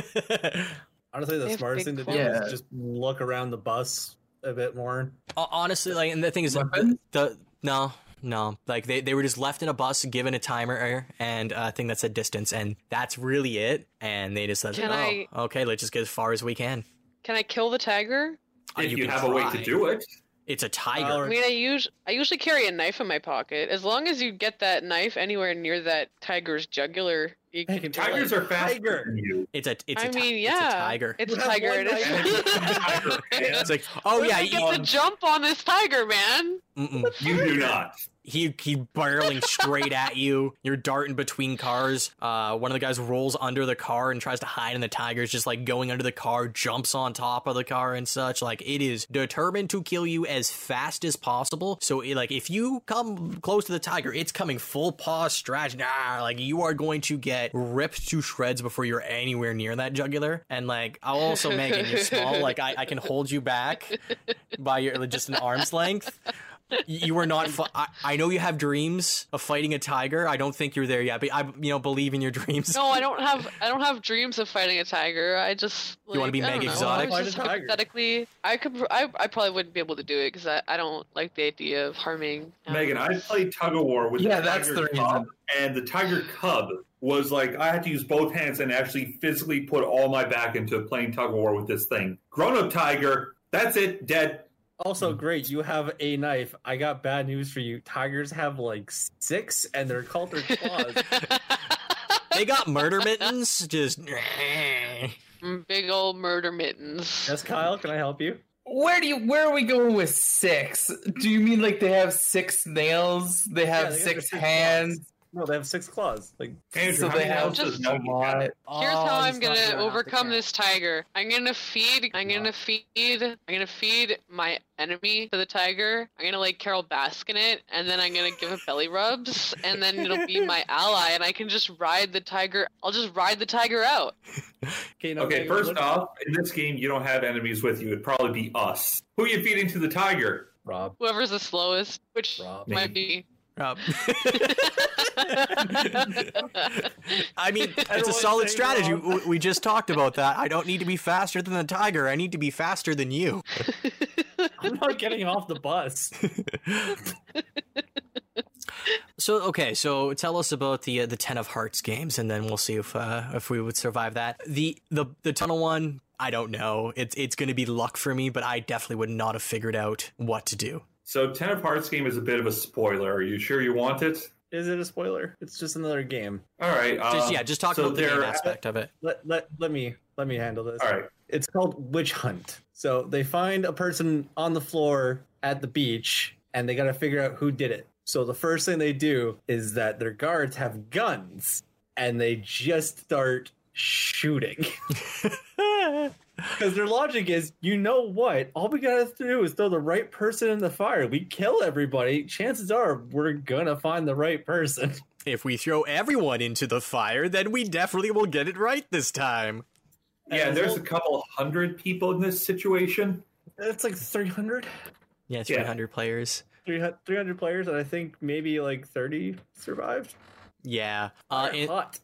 [SPEAKER 1] Honestly,
[SPEAKER 4] They
[SPEAKER 1] the
[SPEAKER 4] have
[SPEAKER 1] smartest thing
[SPEAKER 4] big
[SPEAKER 1] to do
[SPEAKER 5] claws.
[SPEAKER 1] is just look around the bus a bit more.
[SPEAKER 2] Honestly, and the thing is,
[SPEAKER 5] Weapons?
[SPEAKER 2] no, they were just left in a bus, given a timer and a thing that said distance, and that's really it. And they just said, okay, let's just get as far as we can.
[SPEAKER 4] Can I kill the tiger?
[SPEAKER 3] If you
[SPEAKER 2] can
[SPEAKER 3] have a way to
[SPEAKER 2] try.
[SPEAKER 3] do it.
[SPEAKER 2] It's a tiger.
[SPEAKER 1] Well,
[SPEAKER 4] I mean, I usually carry a knife in my pocket. As long as you get that knife anywhere near that tiger's jugular, you can.
[SPEAKER 3] Tigers are faster
[SPEAKER 1] Tiger.
[SPEAKER 3] than you.
[SPEAKER 2] It's a
[SPEAKER 4] I mean,
[SPEAKER 2] it's a tiger.
[SPEAKER 4] It's a
[SPEAKER 1] You have
[SPEAKER 4] tiger.
[SPEAKER 1] one
[SPEAKER 4] It is.
[SPEAKER 1] knife.
[SPEAKER 3] Tiger,
[SPEAKER 2] It's like, oh yeah,
[SPEAKER 4] I get to jump on this tiger, man.
[SPEAKER 3] you do not.
[SPEAKER 2] he barreling straight at you. You're darting between cars. One of the guys rolls under the car and tries to hide, and the tiger's just going under the car, jumps on top of the car and such. It is determined to kill you as fast as possible. So if you come close to the tiger, it's coming full paw stretch. You are going to get ripped to shreds before you're anywhere near that jugular. And I'll also, Megan, you're small. I can hold you back by your just an arm's length. You are not. I know you have dreams of fighting a tiger. I don't think you're there yet, but I, believe in your dreams.
[SPEAKER 4] No, I don't have dreams of fighting a tiger. I just
[SPEAKER 2] You wanna be
[SPEAKER 4] I don't
[SPEAKER 2] Meg
[SPEAKER 4] know.
[SPEAKER 2] Exotic?
[SPEAKER 4] I was just
[SPEAKER 1] Fight a tiger.
[SPEAKER 4] hypothetically, I probably wouldn't be able to do it because I don't like the idea of harming.
[SPEAKER 3] Megan, I played tug of war with
[SPEAKER 5] Yeah,
[SPEAKER 3] the
[SPEAKER 5] that's
[SPEAKER 3] tiger
[SPEAKER 5] the
[SPEAKER 3] cub,
[SPEAKER 5] reason.
[SPEAKER 3] and the tiger cub was I had to use both hands and actually physically put all my back into playing tug of war with this thing. Grown-up tiger, that's it, dead.
[SPEAKER 1] Also, great, you have a knife. I got bad news for you. Tigers have 6, and they're called their claws.
[SPEAKER 2] They got murder mittens. Just
[SPEAKER 4] Big old murder mittens.
[SPEAKER 1] Yes, Kyle, can I help you?
[SPEAKER 5] Where are we going with 6? Do you mean they have 6 nails? They have
[SPEAKER 1] Yeah, they got
[SPEAKER 5] 6
[SPEAKER 1] their 6
[SPEAKER 5] hands?
[SPEAKER 1] No, they have 6 claws. Like,
[SPEAKER 3] Andrew,
[SPEAKER 5] So
[SPEAKER 3] how
[SPEAKER 5] they
[SPEAKER 3] many
[SPEAKER 5] have
[SPEAKER 3] elves does
[SPEAKER 5] a
[SPEAKER 3] Nugget
[SPEAKER 5] lot.
[SPEAKER 3] have?
[SPEAKER 4] Here's how I'm
[SPEAKER 2] he's not
[SPEAKER 4] gonna
[SPEAKER 2] have to
[SPEAKER 4] overcome
[SPEAKER 2] count.
[SPEAKER 4] this tiger. I'm gonna feed my enemy to the tiger. I'm gonna like Carol Baskin it, and then I'm gonna give it belly rubs, and then it'll be my ally, and I can just ride the tiger. I'll just ride the tiger out.
[SPEAKER 3] Okay, first off, in this game, you don't have enemies with you. It'd probably be us. Who are you feeding to the tiger?
[SPEAKER 1] Rob.
[SPEAKER 4] Whoever's the slowest, which
[SPEAKER 1] Rob.
[SPEAKER 4] might be.
[SPEAKER 2] I mean, it's a
[SPEAKER 1] Everyone's
[SPEAKER 2] solid
[SPEAKER 1] saying
[SPEAKER 2] strategy.
[SPEAKER 1] Rob.
[SPEAKER 2] We just talked about that. I don't need to be faster than the tiger. I need to be faster than you.
[SPEAKER 1] I'm not getting off the bus.
[SPEAKER 2] So tell us about the 10 of Hearts games, and then we'll see if we would survive that. The tunnel one, I don't know. It's going to be luck for me, but I definitely would not have figured out what to do.
[SPEAKER 3] So 10 of Hearts game is a bit of a spoiler. Are you sure you want it?
[SPEAKER 1] Is it a spoiler? It's just another game.
[SPEAKER 3] All right.
[SPEAKER 2] Just talk
[SPEAKER 3] so
[SPEAKER 2] about the game
[SPEAKER 3] they're-
[SPEAKER 2] aspect of it.
[SPEAKER 1] Let me handle this.
[SPEAKER 3] All right.
[SPEAKER 1] It's called Witch Hunt. So they find a person on the floor at the beach, and they got to figure out who did it. So the first thing they do is that their guards have guns, and they just start shooting. Because their logic is, you know what? All we gotta do is throw the right person in the fire. We kill everybody. Chances are we're gonna find the right person.
[SPEAKER 2] If we throw everyone into the fire, then we definitely will get it right this time.
[SPEAKER 3] Yeah,
[SPEAKER 1] And
[SPEAKER 3] there's
[SPEAKER 1] so-
[SPEAKER 3] a couple hundred people in this situation.
[SPEAKER 1] It's like 300.
[SPEAKER 2] Yeah, 300 players.
[SPEAKER 1] 300 players, and I think maybe like 30 survived.
[SPEAKER 2] Yeah.
[SPEAKER 1] They're hot.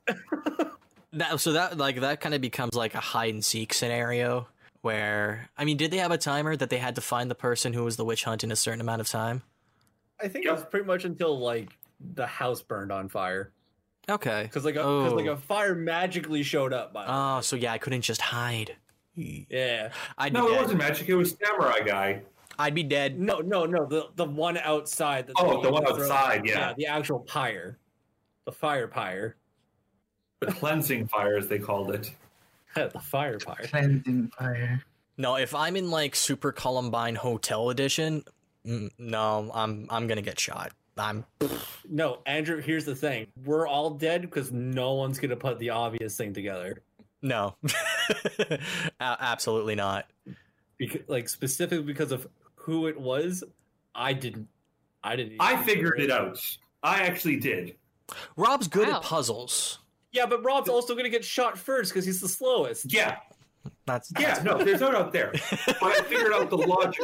[SPEAKER 2] That kind of becomes like a hide and seek scenario where, I mean, did they have a timer that they had to find the person who was the witch hunt in a certain amount of time?
[SPEAKER 1] I think it was pretty much until like the house burned on fire.
[SPEAKER 2] Okay.
[SPEAKER 1] Because a fire magically showed up. By the way.
[SPEAKER 2] Oh, so yeah, I couldn't just hide.
[SPEAKER 1] Yeah.
[SPEAKER 2] I'd
[SPEAKER 3] No,
[SPEAKER 2] be
[SPEAKER 3] it
[SPEAKER 2] dead.
[SPEAKER 3] wasn't magic. It was Samurai Guy.
[SPEAKER 2] I'd be dead.
[SPEAKER 1] No. The one outside. That
[SPEAKER 3] Oh,
[SPEAKER 1] they
[SPEAKER 3] the one
[SPEAKER 1] throw-
[SPEAKER 3] outside, yeah.
[SPEAKER 1] The actual pyre. The fire pyre.
[SPEAKER 3] The cleansing fire, as they called it.
[SPEAKER 1] The fire pyre.
[SPEAKER 5] Cleansing fire.
[SPEAKER 2] No, if I'm in like Super Columbine Hotel Edition, no, I'm gonna get shot.
[SPEAKER 1] No, Andrew, here's the thing. We're all dead because no one's going to put the obvious thing together.
[SPEAKER 2] No. Absolutely not.
[SPEAKER 1] Specifically because of who it was, I didn't.
[SPEAKER 3] I figured it out. I actually did.
[SPEAKER 2] Rob's good
[SPEAKER 4] Wow.
[SPEAKER 2] at puzzles.
[SPEAKER 1] Yeah, but Rob's also going to get shot first because he's the slowest.
[SPEAKER 3] Yeah,
[SPEAKER 2] That's
[SPEAKER 3] no, there's no doubt there. But I figured out the logic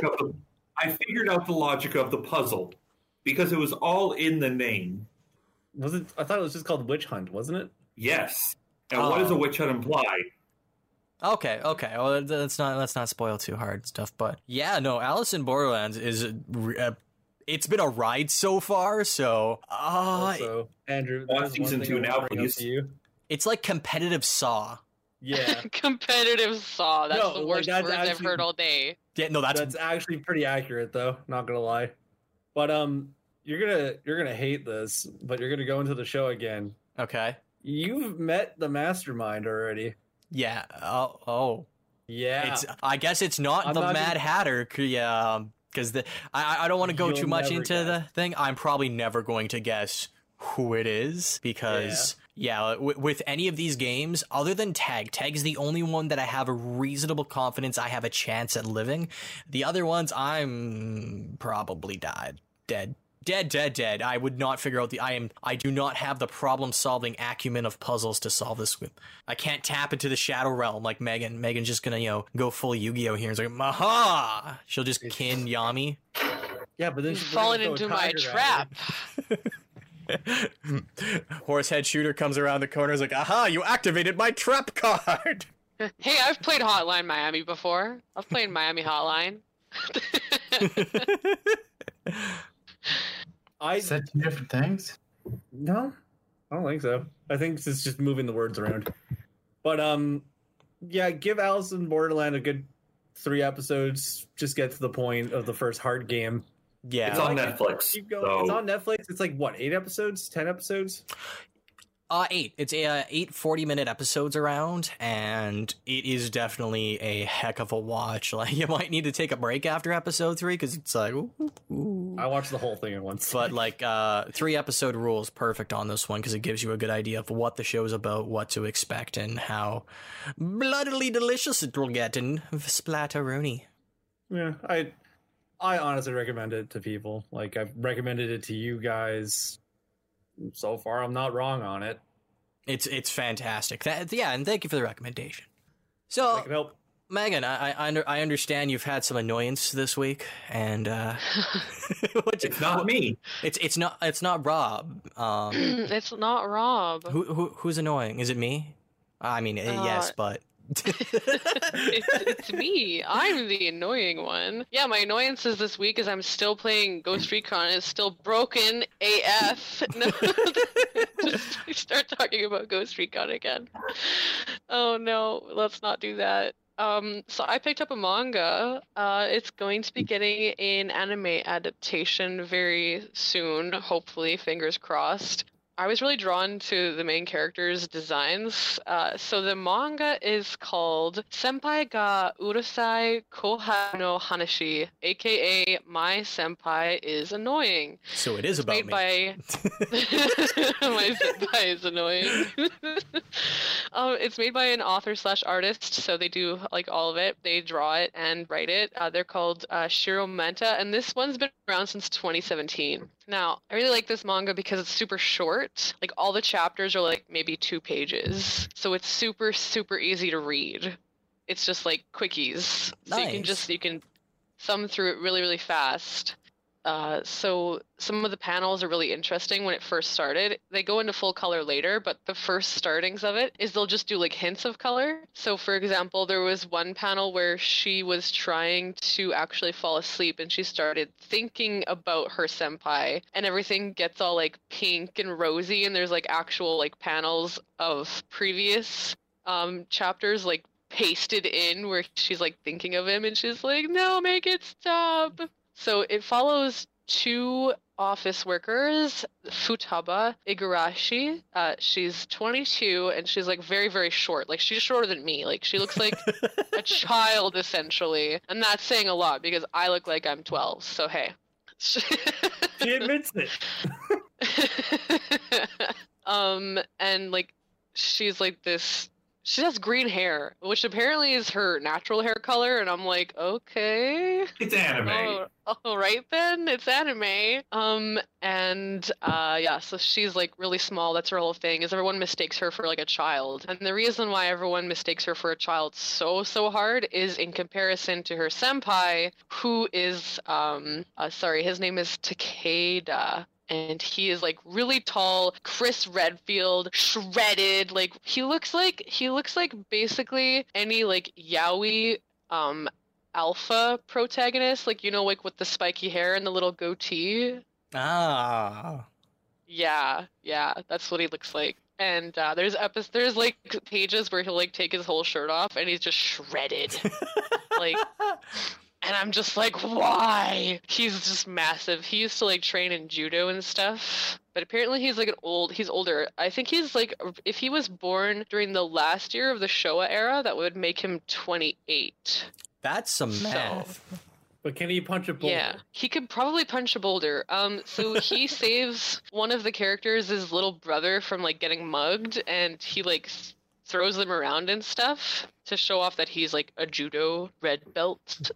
[SPEAKER 3] of the puzzle because it was all in the name.
[SPEAKER 1] Was it? I thought it was just called Witch Hunt, wasn't it?
[SPEAKER 3] Yes. And what does a witch hunt imply?
[SPEAKER 2] Okay. Well, let's not spoil too hard stuff, but yeah, no, Alice in Borderlands is it's been a ride so far. So,
[SPEAKER 1] Also, Andrew,
[SPEAKER 3] On
[SPEAKER 1] there's one
[SPEAKER 3] season
[SPEAKER 1] thing
[SPEAKER 3] 2
[SPEAKER 1] I wanna
[SPEAKER 3] now,
[SPEAKER 1] bring up
[SPEAKER 3] please.
[SPEAKER 1] to you.
[SPEAKER 2] it's like competitive Saw.
[SPEAKER 1] Yeah,
[SPEAKER 4] Competitive Saw. That's
[SPEAKER 1] No,
[SPEAKER 4] the
[SPEAKER 1] like,
[SPEAKER 4] worst
[SPEAKER 1] that's
[SPEAKER 4] words I've
[SPEAKER 1] actually-
[SPEAKER 4] heard all day.
[SPEAKER 2] Yeah, no,
[SPEAKER 1] that's actually pretty accurate, though. Not gonna lie, but you're gonna hate this, but you're gonna go into the show again.
[SPEAKER 2] okay.
[SPEAKER 1] You've met the mastermind already.
[SPEAKER 2] Yeah. Oh.
[SPEAKER 1] Yeah,
[SPEAKER 2] I guess it's not
[SPEAKER 1] I'm
[SPEAKER 2] the
[SPEAKER 1] not
[SPEAKER 2] Mad
[SPEAKER 1] gonna-
[SPEAKER 2] Hatter. Yeah, because I don't want to go
[SPEAKER 1] You'll
[SPEAKER 2] too much
[SPEAKER 1] never
[SPEAKER 2] into
[SPEAKER 1] guess.
[SPEAKER 2] the thing. I'm probably never going to guess who it is because with any of these games, other than Tag's the only one that I have a reasonable confidence I have a chance at living. The other ones, I'm probably dead. I would not figure out I do not have the problem-solving acumen of puzzles to solve this with. I can't tap into the Shadow Realm like Megan. Megan's just gonna, go full Yu-Gi-Oh here. It's like, aha! She'll just kin Yami.
[SPEAKER 1] yeah, but then
[SPEAKER 4] You've
[SPEAKER 1] she's
[SPEAKER 4] fallen
[SPEAKER 1] gonna throw
[SPEAKER 4] into
[SPEAKER 1] a
[SPEAKER 4] my
[SPEAKER 1] tiger at her.
[SPEAKER 4] trap.
[SPEAKER 2] Horsehead Shooter comes around the corner. Is like, aha! You activated my trap card.
[SPEAKER 4] Hey, I've played Hotline Miami before. I've played Miami Hotline.
[SPEAKER 5] Is that two different things?
[SPEAKER 1] No, I don't think so. I think it's just moving the words around. But yeah, give Alice in Borderland a good 3 episodes. Just get to the point of the first hard game.
[SPEAKER 2] Yeah.
[SPEAKER 3] It's on Netflix.
[SPEAKER 1] Keep going.
[SPEAKER 3] So
[SPEAKER 1] It's on Netflix. It's like what, 8 episodes, 10 episodes?
[SPEAKER 2] 8. It's 8 40-minute episodes around, and it is definitely a heck of a watch. Like, you might need to take a break after episode 3 because it's like, ooh.
[SPEAKER 1] I watched the whole thing at once.
[SPEAKER 2] But like 3-episode rule is perfect on this one because it gives you a good idea of what the show's about, what to expect, and how bloodily delicious it will get in Splatteroni.
[SPEAKER 1] Yeah, I honestly recommend it to people. Like, I've recommended it to you guys. So far, I'm not wrong on it.
[SPEAKER 2] It's fantastic. Yeah, and thank you for the recommendation. So,
[SPEAKER 1] I can help.
[SPEAKER 2] Megan, I understand you've had some annoyance this week, and
[SPEAKER 3] It's not me.
[SPEAKER 2] It's not Rob.
[SPEAKER 4] It's not Rob.
[SPEAKER 2] Who's annoying? Is it me? I mean, yes, but.
[SPEAKER 4] It's me. I'm the annoying one. Yeah, my annoyances this week is I'm still playing Ghost Recon. It's still broken AF. No, just start talking about Ghost Recon again. Oh no, let's not do that. So I picked up a manga. It's going to be getting an anime adaptation very soon, hopefully, fingers crossed. I was really drawn to the main characters' designs. So the manga is called Senpai ga Urusai Kohai no Hanashi, aka My Senpai is Annoying.
[SPEAKER 2] So it is about me.
[SPEAKER 4] My senpai is annoying. It's made by an author/artist, so they do like all of it. They draw it and write it. They're called Shiro Menta, and this one's been around since 2017. Now, I really like this manga because it's super short. Like, all the chapters are like maybe 2 pages. So it's super, super easy to read. It's just like quickies. So
[SPEAKER 2] Nice.
[SPEAKER 4] you can thumb through it really, really fast. So some of the panels are really interesting when it first started. They go into full color later, but the first startings of it is they'll just do like hints of color. So for example, there was one panel where she was trying to actually fall asleep and she started thinking about her senpai and everything gets all like pink and rosy and there's like actual like panels of previous chapters like pasted in where she's like thinking of him and she's like, no, make it stop. So it follows 2 office workers, Futaba Igarashi. She's 22 and she's like very, very short. Like, she's shorter than me. Like, she looks like a child essentially. And that's saying a lot because I look like I'm 12. So hey.
[SPEAKER 1] She admits it.
[SPEAKER 4] And like she's like this. She has green hair, which apparently is her natural hair color, and I'm like, okay.
[SPEAKER 3] It's anime.
[SPEAKER 4] Oh, right then, it's anime. Yeah, so she's like really small. That's her whole thing. Is everyone mistakes her for like a child, and the reason why everyone mistakes her for a child so hard is in comparison to her senpai, who is his name is Takeda. And he is like really tall, Chris Redfield, shredded. Like he looks like basically any like yaoi alpha protagonist, like, you know, like with the spiky hair and the little goatee.
[SPEAKER 2] Ah.
[SPEAKER 4] Yeah, that's what he looks like. And there's like pages where he'll like take his whole shirt off and he's just shredded. Like, and I'm just like, why? He's just massive. He used to like train in judo and stuff, but apparently he's like he's older. I think he's like, if he was born during the last year of the Showa era, that would make him 28.
[SPEAKER 2] That's some math.
[SPEAKER 1] But can he punch a boulder?
[SPEAKER 4] Yeah, he could probably punch a boulder. So he saves one of the characters, his little brother, from like getting mugged, and he like throws them around and stuff to show off that he's like a judo red belt.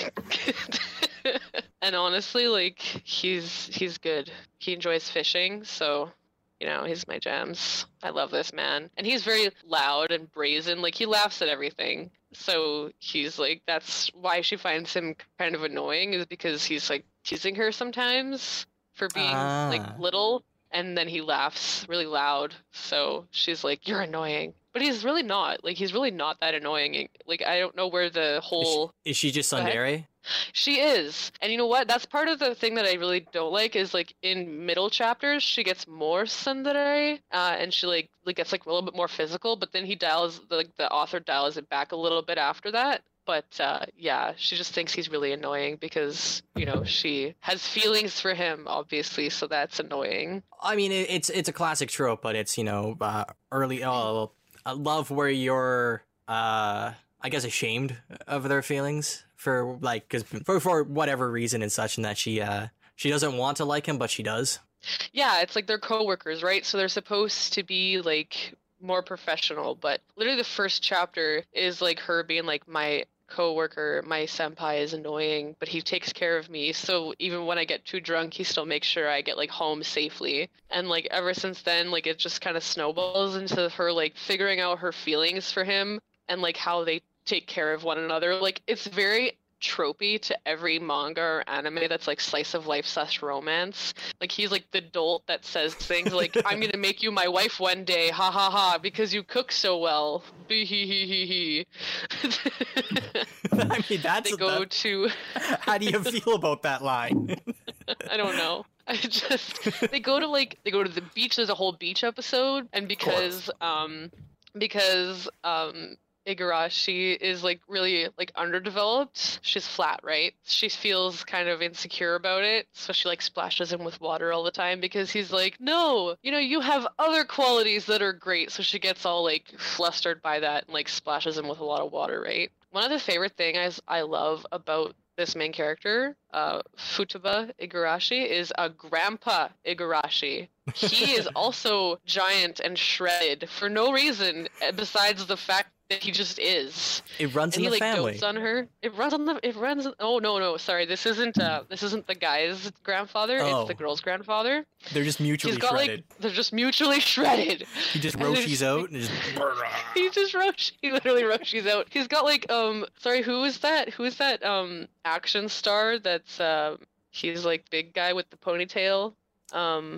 [SPEAKER 4] And honestly, like he's good. He enjoys fishing, so you know, he's my jams. I love this man. And he's very loud and brazen. Like, he laughs at everything. So he's like, that's why she finds him kind of annoying, is because he's like teasing her sometimes for being like little. And then he laughs really loud. So she's like, you're annoying. But he's really not. Like, he's really not that annoying. Like, I don't know where the whole...
[SPEAKER 2] Is she just tsundere?
[SPEAKER 4] She is. And you know what? That's part of the thing that I really don't like is, like, in middle chapters, she gets more tsundere, and she, like gets, like, a little bit more physical, but then he dials, the author dials it back a little bit after that. But yeah, she just thinks he's really annoying because, you know, she has feelings for him, obviously, so that's annoying.
[SPEAKER 2] I mean, it's a classic trope, but it's, you know, early love where you're, I guess, ashamed of their feelings for, like, cause for whatever reason and such, and that she doesn't want to like him, but she does.
[SPEAKER 4] Yeah, it's like they're coworkers, right? So they're supposed to be, like, more professional, but literally the first chapter is, like, her being like, my coworker, my senpai is annoying, but he takes care of me, so even when I get too drunk, he still makes sure I get, like, home safely. And, like, ever since then, like, it just kind of snowballs into her, like, figuring out her feelings for him and, like, how they take care of one another. Like, it's very tropey to every manga or anime that's like slice of life / romance. Like, he's like the dolt that says things like, I'm gonna make you my wife one day, ha ha ha, because you cook so well. Bee hee hee hee hee.
[SPEAKER 2] I mean,
[SPEAKER 4] they go to
[SPEAKER 2] how do you feel about that line?
[SPEAKER 4] I don't know. They go to the beach. There's a whole beach episode, and because Igarashi is like really like underdeveloped. She's flat, right? She feels kind of insecure about it, so she like splashes him with water all the time because he's like, no, you know, you have other qualities that are great. So she gets all like flustered by that and like splashes him with a lot of water, right? One of the favorite things I love about this main character, Futaba Igarashi, is a Grandpa Igarashi. He is also giant and shredded for no reason besides the fact that he just is.
[SPEAKER 2] It runs in the family.
[SPEAKER 4] Dotes on her. Oh no, sorry. This isn't the guy's grandfather.
[SPEAKER 2] Oh.
[SPEAKER 4] It's the girl's grandfather.
[SPEAKER 2] They're just mutually shredded.
[SPEAKER 4] They're just mutually shredded.
[SPEAKER 2] He just Roshi's out and just
[SPEAKER 4] he literally Roshi's out. He's got like sorry, who is that action star that's he's like big guy with the ponytail.
[SPEAKER 3] I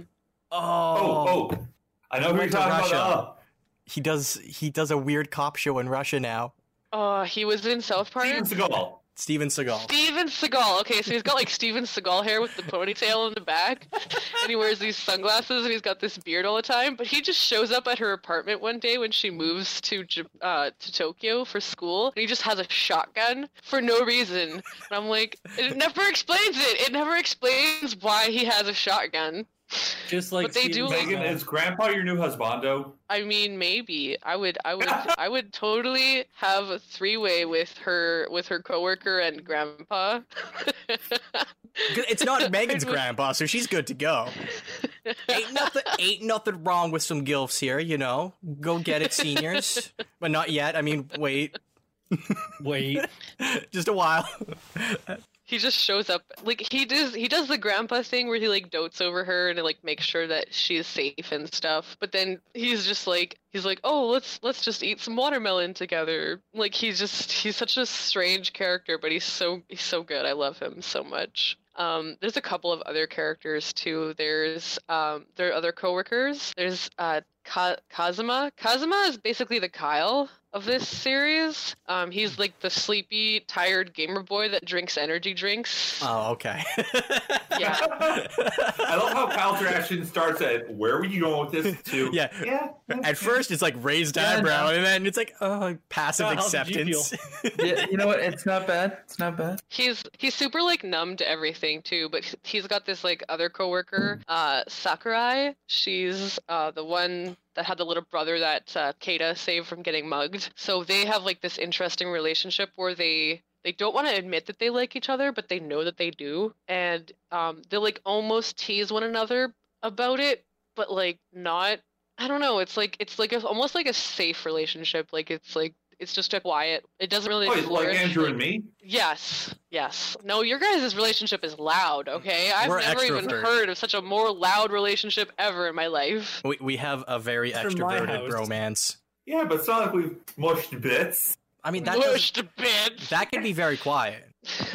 [SPEAKER 3] know who you're talking about.
[SPEAKER 2] He does a weird cop show in Russia now.
[SPEAKER 4] He was in South Park.
[SPEAKER 3] Steven Seagal.
[SPEAKER 4] Okay, so he's got like Steven Seagal hair with the ponytail in the back, and he wears these sunglasses, and he's got this beard all the time. But he just shows up at her apartment one day when she moves to Tokyo for school, and he just has a shotgun for no reason. And I'm like, it never explains it. It never explains why he has a shotgun.
[SPEAKER 1] Just like,
[SPEAKER 4] but they do.
[SPEAKER 3] Megan, is Grandpa your new husbando?
[SPEAKER 4] I mean, maybe I would totally have a 3-way with her coworker and Grandpa.
[SPEAKER 2] It's not Megan's grandpa, so she's good to go. Ain't nothing wrong with some gilfs here, you know. Go get it, seniors. But not yet. I mean, wait. Just a while.
[SPEAKER 4] He just shows up, like, he does the grandpa thing where he like dotes over her and like makes sure that she's safe and stuff. But then he's like, oh, let's just eat some watermelon together. Like, he's such a strange character, but he's so good. I love him so much. There's a couple of other characters too. There's there are other coworkers. There's Kazuma. Kazuma is basically the Kyle of this series. He's like the sleepy, tired gamer boy that drinks energy drinks.
[SPEAKER 2] Oh, okay.
[SPEAKER 4] Yeah.
[SPEAKER 3] I love how Kyle's reaction starts at, where were you going with this to?
[SPEAKER 2] Yeah. At first it's like raised eyebrow, and then it's like, oh, passive acceptance.
[SPEAKER 5] Yeah, you know what? It's not bad.
[SPEAKER 4] He's super like numb to everything too, but he's got this like other coworker, Sakurai. She's the one that had the little brother that Keita saved from getting mugged. So they have like this interesting relationship where they don't want to admit that they like each other, but they know that they do. And they like almost tease one another about it, but like not. I don't know. It's almost like a safe relationship. Like it's just a quiet. It doesn't really.
[SPEAKER 3] Oh, like Andrew and me?
[SPEAKER 4] Yes. No, your guys' relationship is loud, okay? I've never even heard of such a more loud relationship ever in my life.
[SPEAKER 2] We have a very extroverted romance.
[SPEAKER 3] Yeah, but it's not like we've mushed bits.
[SPEAKER 2] I mean, that can be very quiet.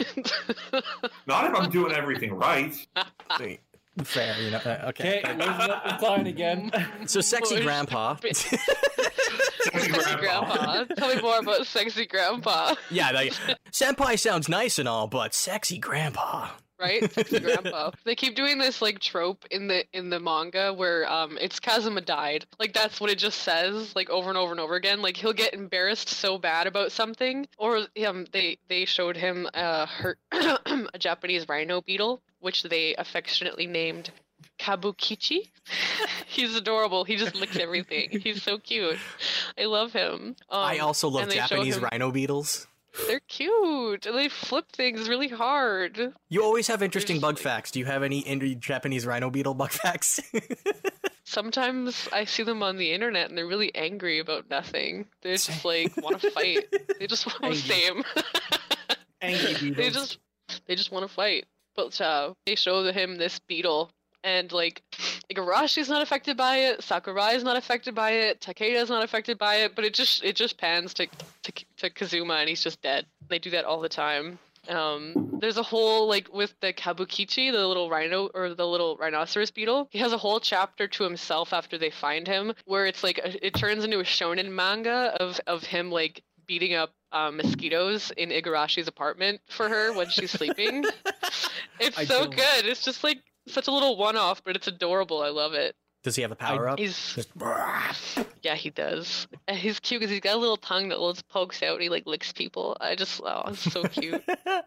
[SPEAKER 3] Not if I'm doing everything right.
[SPEAKER 2] Fair, you know. Okay.
[SPEAKER 1] Raising up the sign again.
[SPEAKER 2] So, Sexy Grandpa.
[SPEAKER 4] Sexy Grandpa. Tell me more about Sexy Grandpa.
[SPEAKER 2] Yeah, like, Senpai sounds nice and all, but Sexy Grandpa.
[SPEAKER 4] right? Sexy grandpa. They keep doing this like trope in the manga where it's Kazuma died. Like that's what it just says like over and over and over again. Like he'll get embarrassed so bad about something, or they showed him a Japanese rhino beetle, which they affectionately named Kabukichi. He's adorable. He just licks everything. He's so cute. I love him.
[SPEAKER 2] I also love Japanese rhino beetles.
[SPEAKER 4] They're cute. And they flip things really hard.
[SPEAKER 2] You always have interesting bug facts. Do you have any Japanese rhino beetle bug facts?
[SPEAKER 4] Sometimes I see them on the internet and they're really angry about nothing. They just like want to fight. They just want the same.
[SPEAKER 1] Angry beetles.
[SPEAKER 4] They just want to fight. But they show him this beetle. And like Igarashi's not affected by it, Sakurai is not affected by it, Takeda's not affected by it, but it just pans to Kazuma and he's just dead. They do that all the time. There's a whole like with the Kabukichi, the little rhino or the little rhinoceros beetle. He has a whole chapter to himself after they find him, where it's like it turns into a shonen manga of him like beating up mosquitoes in Igarashi's apartment for her when she's sleeping. It's so good. It's just like such a little one-off, but it's adorable. I love it.
[SPEAKER 2] Does he have a power-up?
[SPEAKER 4] Yeah, he does. And he's cute because he's got a little tongue that just pokes out and he like licks people. It's so cute.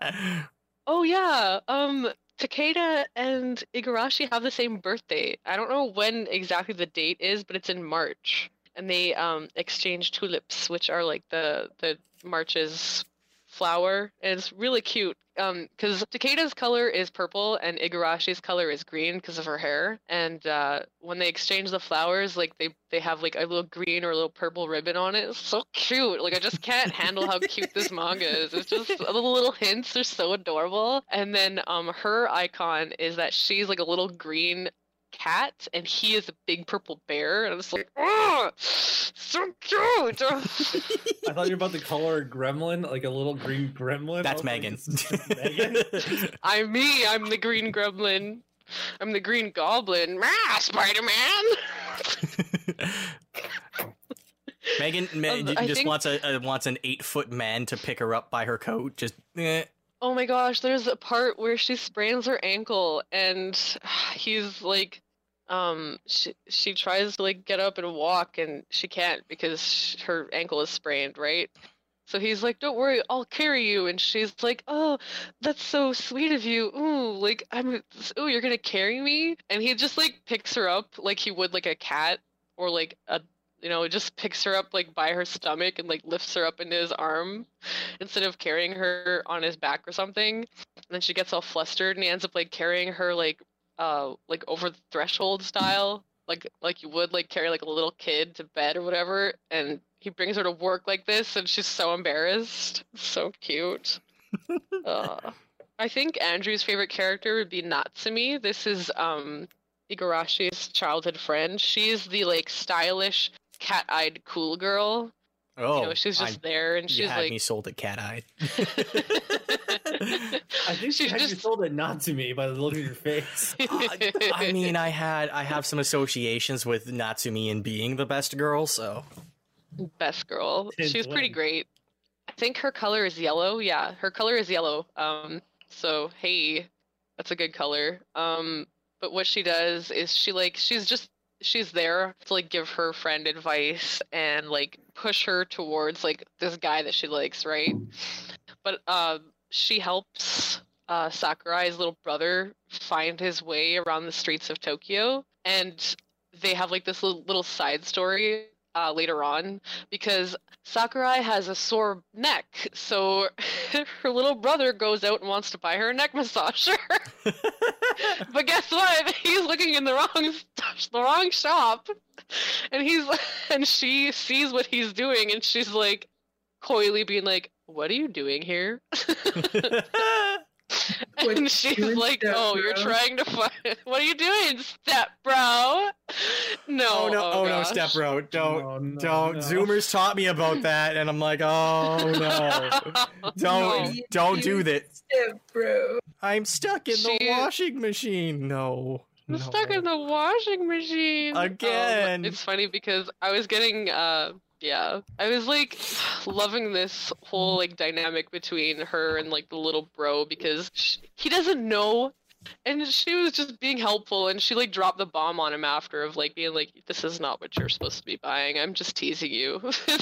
[SPEAKER 4] Oh yeah, Takeda and Igarashi have the same birthday. I don't know when exactly the date is, but it's in March. And they exchange tulips, which are like the March's flower, and it's really cute because Takeda's color is purple and Igarashi's color is green because of her hair, and when they exchange the flowers, like they have like a little green or a little purple ribbon on it. It's so cute. Like I just can't handle how cute this manga is. It's just the little hints are so adorable. And then her icon is that she's like a little green cat and he is a big purple bear, and I'm just like, oh, so cute.
[SPEAKER 1] I thought you were about to call her a gremlin, like a little green gremlin.
[SPEAKER 2] That's Megan.
[SPEAKER 1] Megan.
[SPEAKER 4] I'm me. I'm the green gremlin. I'm the green goblin. Spider-Man.
[SPEAKER 2] Megan just wants an 8-foot man to pick her up by her coat. Just.
[SPEAKER 4] Oh my gosh, there's a part where she sprains her ankle and he's like, she tries to like get up and walk and she can't because her ankle is sprained, right? So he's like, don't worry, I'll carry you. And she's like, oh, that's so sweet of you. Ooh, like, you're gonna carry me? And he just like picks her up like he would like a cat or like just picks her up like by her stomach and like lifts her up into his arm instead of carrying her on his back or something. And then she gets all flustered and he ends up like carrying her like over the threshold style, like you would like carry like a little kid to bed or whatever. And he brings her to work like this and she's so embarrassed. So cute. I think Andrew's favorite character would be Natsumi. This is Igarashi's childhood friend. She's the like stylish cat-eyed cool girl.
[SPEAKER 2] Oh,
[SPEAKER 4] she's just there, and she's
[SPEAKER 2] had
[SPEAKER 4] like
[SPEAKER 2] me sold at cat-eyed.
[SPEAKER 1] I think she had you sold it not to me by the look of your face.
[SPEAKER 2] I mean, I have some associations with Natsumi and being the best girl, so
[SPEAKER 4] best girl. She's pretty great. I think her color is yellow. Yeah, her color is yellow. So hey, that's a good color. But what she does is she's there to like give her friend advice and like push her towards like this guy that she likes, right? But she helps Sakurai's little brother find his way around the streets of Tokyo, and they have like this little side story later on because Sakurai has a sore neck, so her little brother goes out and wants to buy her a neck massager. But guess what? He's looking in the wrong shop, and she sees what he's doing, and she's like coyly being like, "What are you doing here?" And she's like, "Oh, you're trying to find. What are you doing, step bro?" No,
[SPEAKER 2] no, step bro, don't. Zoomers taught me about that, and I'm like, oh no, don't do that,
[SPEAKER 5] step bro.
[SPEAKER 2] I'm stuck in the washing machine. No.
[SPEAKER 4] I'm stuck in the washing machine
[SPEAKER 2] again.
[SPEAKER 4] It's funny because I was getting Yeah, I was like loving this whole like dynamic between her and like the little bro because he doesn't know, and she was just being helpful, and she like dropped the bomb on him after of like being like, "This is not what you're supposed to be buying. I'm just teasing you."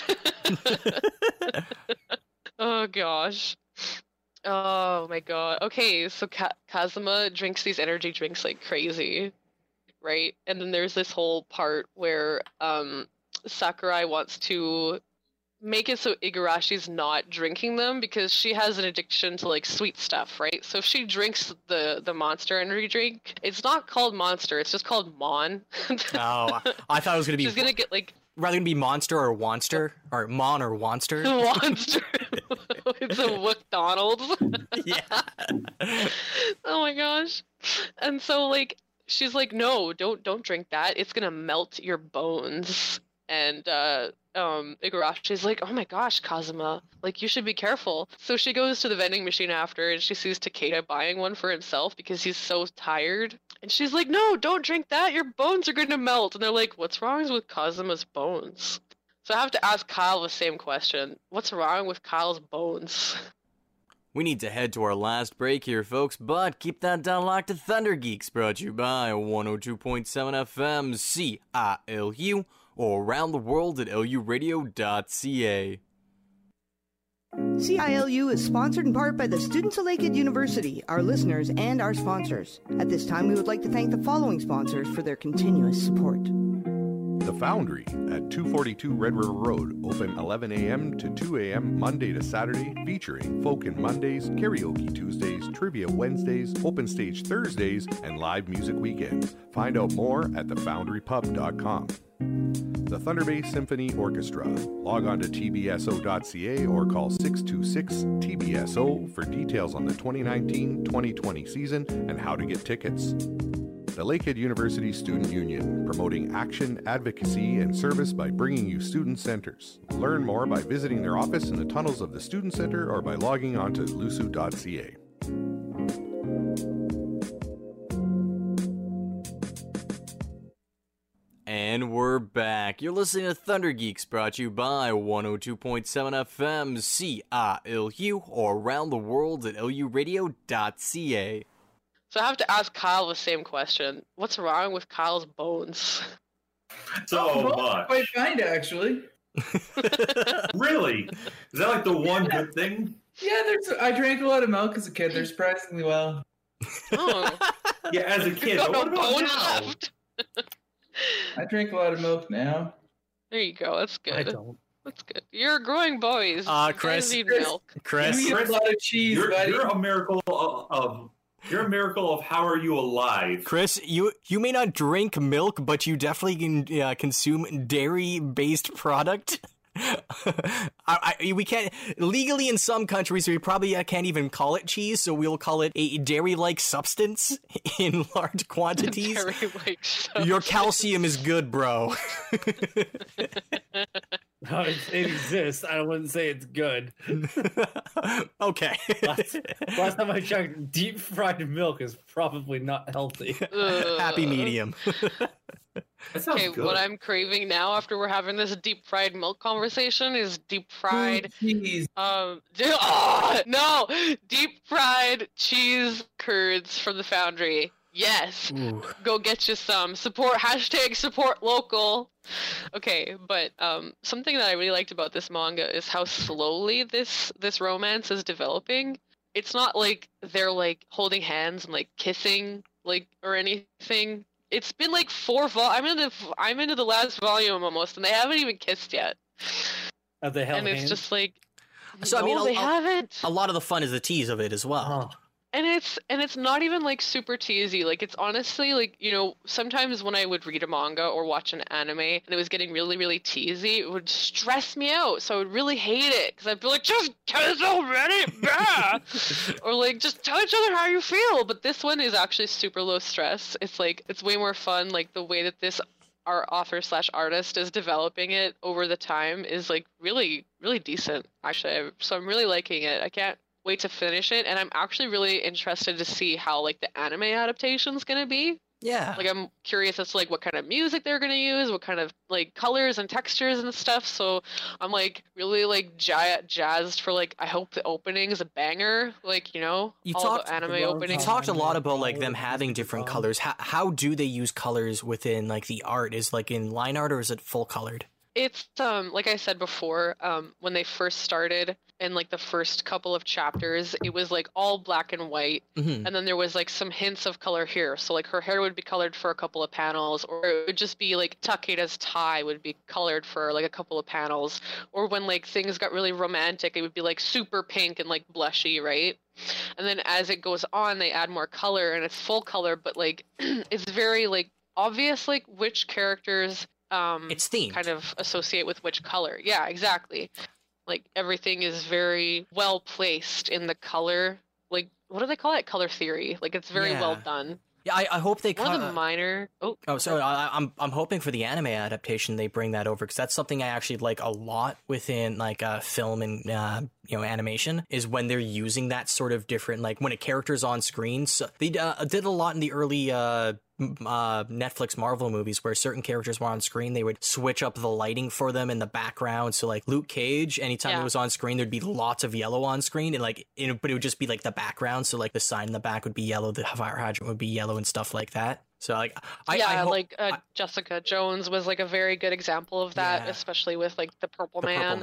[SPEAKER 4] Oh gosh. Oh my god. Okay, so Kazuma drinks these energy drinks like crazy, right? And then there's this whole part where Sakurai wants to make it so Igarashi's not drinking them because she has an addiction to like sweet stuff, right? So if she drinks the Monster energy drink, it's not called Monster, it's just called Mon.
[SPEAKER 2] Oh, I thought it was gonna be.
[SPEAKER 4] She's gonna get like
[SPEAKER 2] rather than be Monster or Wanster or Mon or Wanster.
[SPEAKER 4] Monster. It's a McDonald's.
[SPEAKER 2] Yeah.
[SPEAKER 4] Oh my gosh. And so like she's like, no, don't drink that. It's gonna melt your bones. And Igarashi's like, oh my gosh, Kazuma, like you should be careful. So she goes to the vending machine after and she sees Takeda buying one for himself because he's so tired. And she's like, no, don't drink that. Your bones are gonna melt. And they're like, what's wrong with Kazuma's bones? So I have to ask Kyle the same question. What's wrong with Kyle's bones?
[SPEAKER 2] We need to head to our last break here, folks, but keep that dial locked to Thunder Geeks, brought to you by 102.7 FM CILU, or around the world at luradio.ca.
[SPEAKER 9] CILU is sponsored in part by the students of Lakehead University, our listeners, and our sponsors. At this time, we would like to thank the following sponsors for their continuous support.
[SPEAKER 10] The Foundry at 242 Red River Road, open 11 a.m. to 2 a.m. Monday to Saturday, featuring Folk and Mondays, Karaoke Tuesdays, Trivia Wednesdays, Open Stage Thursdays, and live music weekends. Find out more at thefoundrypub.com. The Thunder Bay Symphony Orchestra. Log on to tbso.ca or call 626-TBSO for details on the 2019-2020 season and how to get tickets. The Lakehead University Student Union, promoting action, advocacy, and service by bringing you student centers. Learn more by visiting their office in the tunnels of the Student Center or by logging on to lusu.ca.
[SPEAKER 2] And we're back. You're listening to Thunder Geeks, brought to you by 102.7 FM CILU, or around the world at luradio.ca.
[SPEAKER 4] So I have to ask Kyle the same question. What's wrong with Kyle's bones?
[SPEAKER 3] So much.
[SPEAKER 5] Quite kind, actually.
[SPEAKER 3] Really? Is that like the one good thing?
[SPEAKER 5] Yeah, I drank a lot of milk as a kid. They're surprisingly well.
[SPEAKER 4] Oh.
[SPEAKER 3] Yeah, as a kid. But what about now?
[SPEAKER 4] Left.
[SPEAKER 5] I drink a lot of milk now.
[SPEAKER 4] There you go. That's good.
[SPEAKER 1] I don't.
[SPEAKER 4] That's good. You're a growing boys.
[SPEAKER 2] Chris.
[SPEAKER 4] You guys need milk.
[SPEAKER 2] Chris.
[SPEAKER 5] You eat a lot of cheese, buddy.
[SPEAKER 3] You're a miracle of. You're a miracle of how are you alive?
[SPEAKER 2] Chris, you may not drink milk, but you definitely can consume dairy-based product. We can't legally in some countries we probably can't even call it cheese, so we'll call it a dairy-like substance in large quantities.
[SPEAKER 4] Dairy-like substance.
[SPEAKER 2] Your calcium is good, bro.
[SPEAKER 1] No, it exists. I wouldn't say it's good.
[SPEAKER 2] Okay.
[SPEAKER 1] Last time I checked, deep fried milk is probably not healthy.
[SPEAKER 2] Happy medium.
[SPEAKER 3] That sounds
[SPEAKER 4] Okay,
[SPEAKER 3] good.
[SPEAKER 4] what I'm craving now after we're having this deep fried milk conversation is deep fried
[SPEAKER 5] cheese.
[SPEAKER 4] No, deep fried cheese curds from the Foundry. Yes.
[SPEAKER 2] Ooh.
[SPEAKER 4] Go get you some. Support local. Okay, but something that I really liked about this manga is how slowly this romance is developing. It's not like they're like holding hands and like kissing like or anything. It's been like 4 I'm into the last volume almost, and they haven't even kissed yet.
[SPEAKER 1] Have they held
[SPEAKER 4] And it's
[SPEAKER 1] hands?
[SPEAKER 4] just like,
[SPEAKER 2] So, I
[SPEAKER 4] no,
[SPEAKER 2] mean,
[SPEAKER 4] they haven't.
[SPEAKER 2] A lot of the fun is the tease of it as well.
[SPEAKER 1] Oh.
[SPEAKER 4] And it's not even like super teasy. Like it's honestly like, you know, sometimes when I would read a manga or watch an anime and it was getting really, really teasy, it would stress me out. So I would really hate it because I'd be like, just kiss already, bah! Or like just tell each other how you feel. But this one is actually super low stress. It's like it's way more fun. Like the way that this our author/artist is developing it over the time is like really, really decent. Actually, so I'm really liking it. I can't wait to finish it, and I'm actually really interested to see how like the anime adaptation's gonna be,
[SPEAKER 2] Yeah.
[SPEAKER 4] Like, I'm curious as to like what kind of music they're gonna use, what kind of like colors and textures and stuff. So I'm like really like jazzed for like, I hope the opening is a banger. Like, you know, all the anime openings.
[SPEAKER 2] You talked a lot about like them having different colors. How do they use colors within like the art? Is like in line art or is it full colored?
[SPEAKER 4] It's like I said before, when they first started in like the first couple of chapters, it was like all black and white, and then there was like some hints of color here. So like her hair would be colored for a couple of panels, or it would just be like Takeda's tie would be colored for like a couple of panels, or when like things got really romantic, it would be like super pink and like blushy, right? And then as it goes on, they add more color and it's full color, but like it's very like obvious like which characters
[SPEAKER 2] it's themed.
[SPEAKER 4] Kind of associate with which color. Yeah, exactly. Like everything is very well placed in the color. Like, what do they call it? Color theory. Like it's very well done.
[SPEAKER 2] Yeah, I hope they.
[SPEAKER 4] One of the minor.
[SPEAKER 2] Sorry. I'm hoping for the anime adaptation they bring that over because that's something I actually like a lot within like film and animation is when they're using that sort of different like when a character's on screen. So they did a lot in the early Netflix Marvel movies where certain characters were on screen. They would switch up the lighting for them in the background. So like Luke Cage, anytime it was on screen, there'd be lots of yellow on screen, and like but it would just be like the background. So like the sign in the back would be yellow, the fire hydrant would be yellow, and stuff like that. So like
[SPEAKER 4] Jessica Jones was like a very good example of that, especially with like the Purple Man.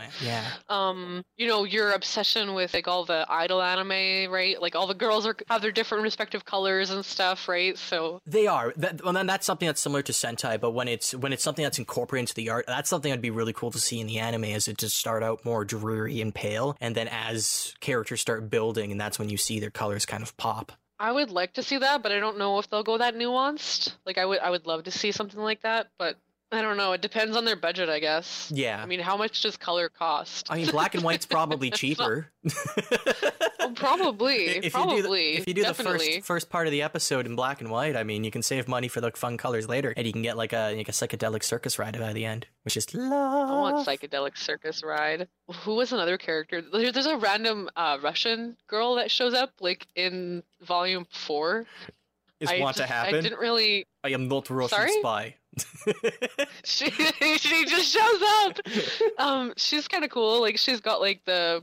[SPEAKER 4] Your obsession with like all the idol anime, right? Like all the girls have their different respective colors and stuff, right? So
[SPEAKER 2] they are. That's something that's similar to Sentai, but when it's something that's incorporated into the art, that's something that'd be really cool to see in the anime. Is it just start out more dreary and pale, and then as characters start building, and that's when you see their colors kind of pop.
[SPEAKER 4] I would like to see that, but I don't know if they'll go that nuanced. Like I would love to see something like that, but I don't know. It depends on their budget, I guess.
[SPEAKER 2] Yeah.
[SPEAKER 4] I mean, how much does color cost?
[SPEAKER 2] I mean, black and white's probably cheaper.
[SPEAKER 4] Probably.
[SPEAKER 2] If you do the first part of the episode in black and white, I mean, you can save money for the fun colors later, and you can get like a psychedelic circus ride by the end, which is love.
[SPEAKER 4] I want psychedelic circus ride. Who was another character? There's a random Russian girl that shows up like in volume 4.
[SPEAKER 2] Want to happen?
[SPEAKER 4] I didn't really.
[SPEAKER 2] I am not Russian spy.
[SPEAKER 4] she just shows up. She's kind of cool. Like she's got like the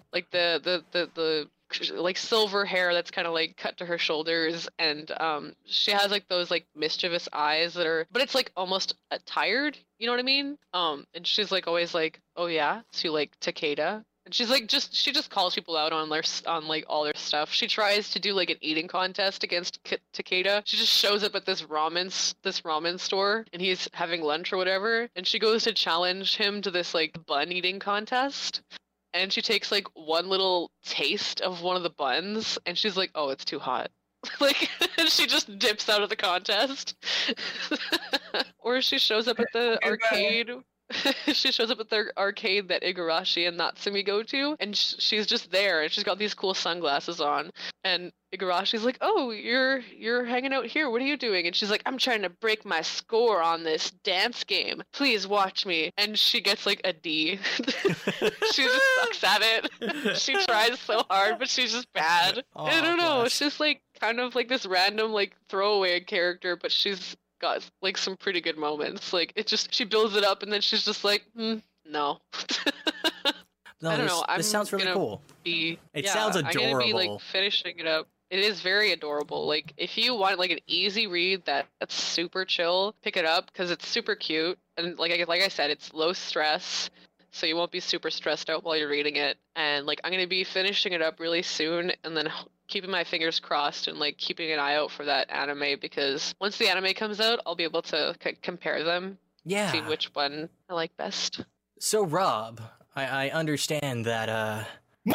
[SPEAKER 4] like silver hair that's kind of like cut to her shoulders, and she has like those like mischievous eyes that are, but it's like almost tired. You know what I mean? And she's like always like, oh yeah, to like Takeda. And she's like she just calls people out on like all their stuff. She tries to do like an eating contest against Takeda. She just shows up at this ramen store and he's having lunch or whatever, and she goes to challenge him to this like bun eating contest. And she takes like one little taste of one of the buns and she's like, "Oh, it's too hot." Like, and she just dips out of the contest. Or she shows up at the arcade. She shows up at the arcade that Igarashi and Natsumi go to, and she's just there, and she's got these cool sunglasses on, and Igarashi's like, "Oh, you're hanging out here. What are you doing?" And she's like, "I'm trying to break my score on this dance game. Please watch me." And she gets like a D. She just sucks at it. She tries so hard, but she's just bad. I don't know. It's just like kind of like this random like throwaway character, but she's got like some pretty good moments. Like it just, she builds it up and then she's just like, no.
[SPEAKER 2] No,
[SPEAKER 4] I don't know.
[SPEAKER 2] This sounds really cool. It sounds adorable.
[SPEAKER 4] I'm gonna be like finishing it up. It is very adorable. Like if you want like an easy read that's super chill, pick it up because it's super cute, and like I said, it's low stress, so you won't be super stressed out while you're reading it. And like I'm gonna be finishing it up really soon, and then keeping my fingers crossed and like keeping an eye out for that anime, because once the anime comes out, I'll be able to compare them.
[SPEAKER 2] Yeah.
[SPEAKER 4] See which one I like best.
[SPEAKER 2] So Rob, I understand that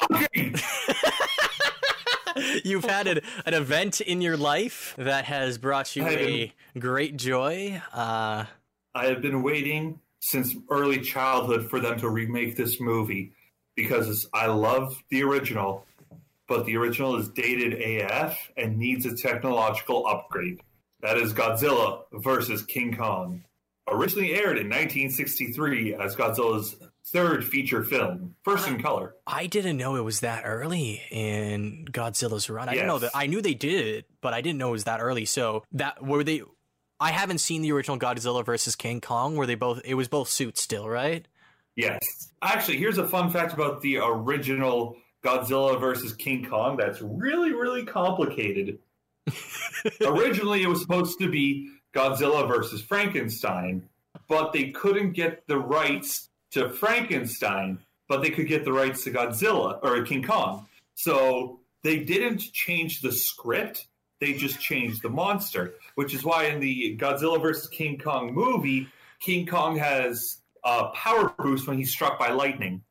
[SPEAKER 2] you've had an event in your life that has brought you a great joy.
[SPEAKER 3] I have been waiting since early childhood for them to remake this movie because I love the original, but the original is dated AF and needs a technological upgrade. That is Godzilla vs. King Kong. Originally aired in 1963 as Godzilla's third feature film, first in color.
[SPEAKER 2] I didn't know it was that early in Godzilla's run. I didn't know that. I knew they did it, but I didn't know it was that early. So that were they I haven't seen the original Godzilla versus King Kong, where it was both suits still, right?
[SPEAKER 3] Yes. Actually, here's a fun fact about the original Godzilla versus King Kong that's really, really complicated. Originally, it was supposed to be Godzilla versus Frankenstein, but they couldn't get the rights to Frankenstein, but they could get the rights to Godzilla or King Kong. So they didn't change the script. They just changed the monster, which is why in the Godzilla vs. King Kong movie, King Kong has a power boost when he's struck by lightning.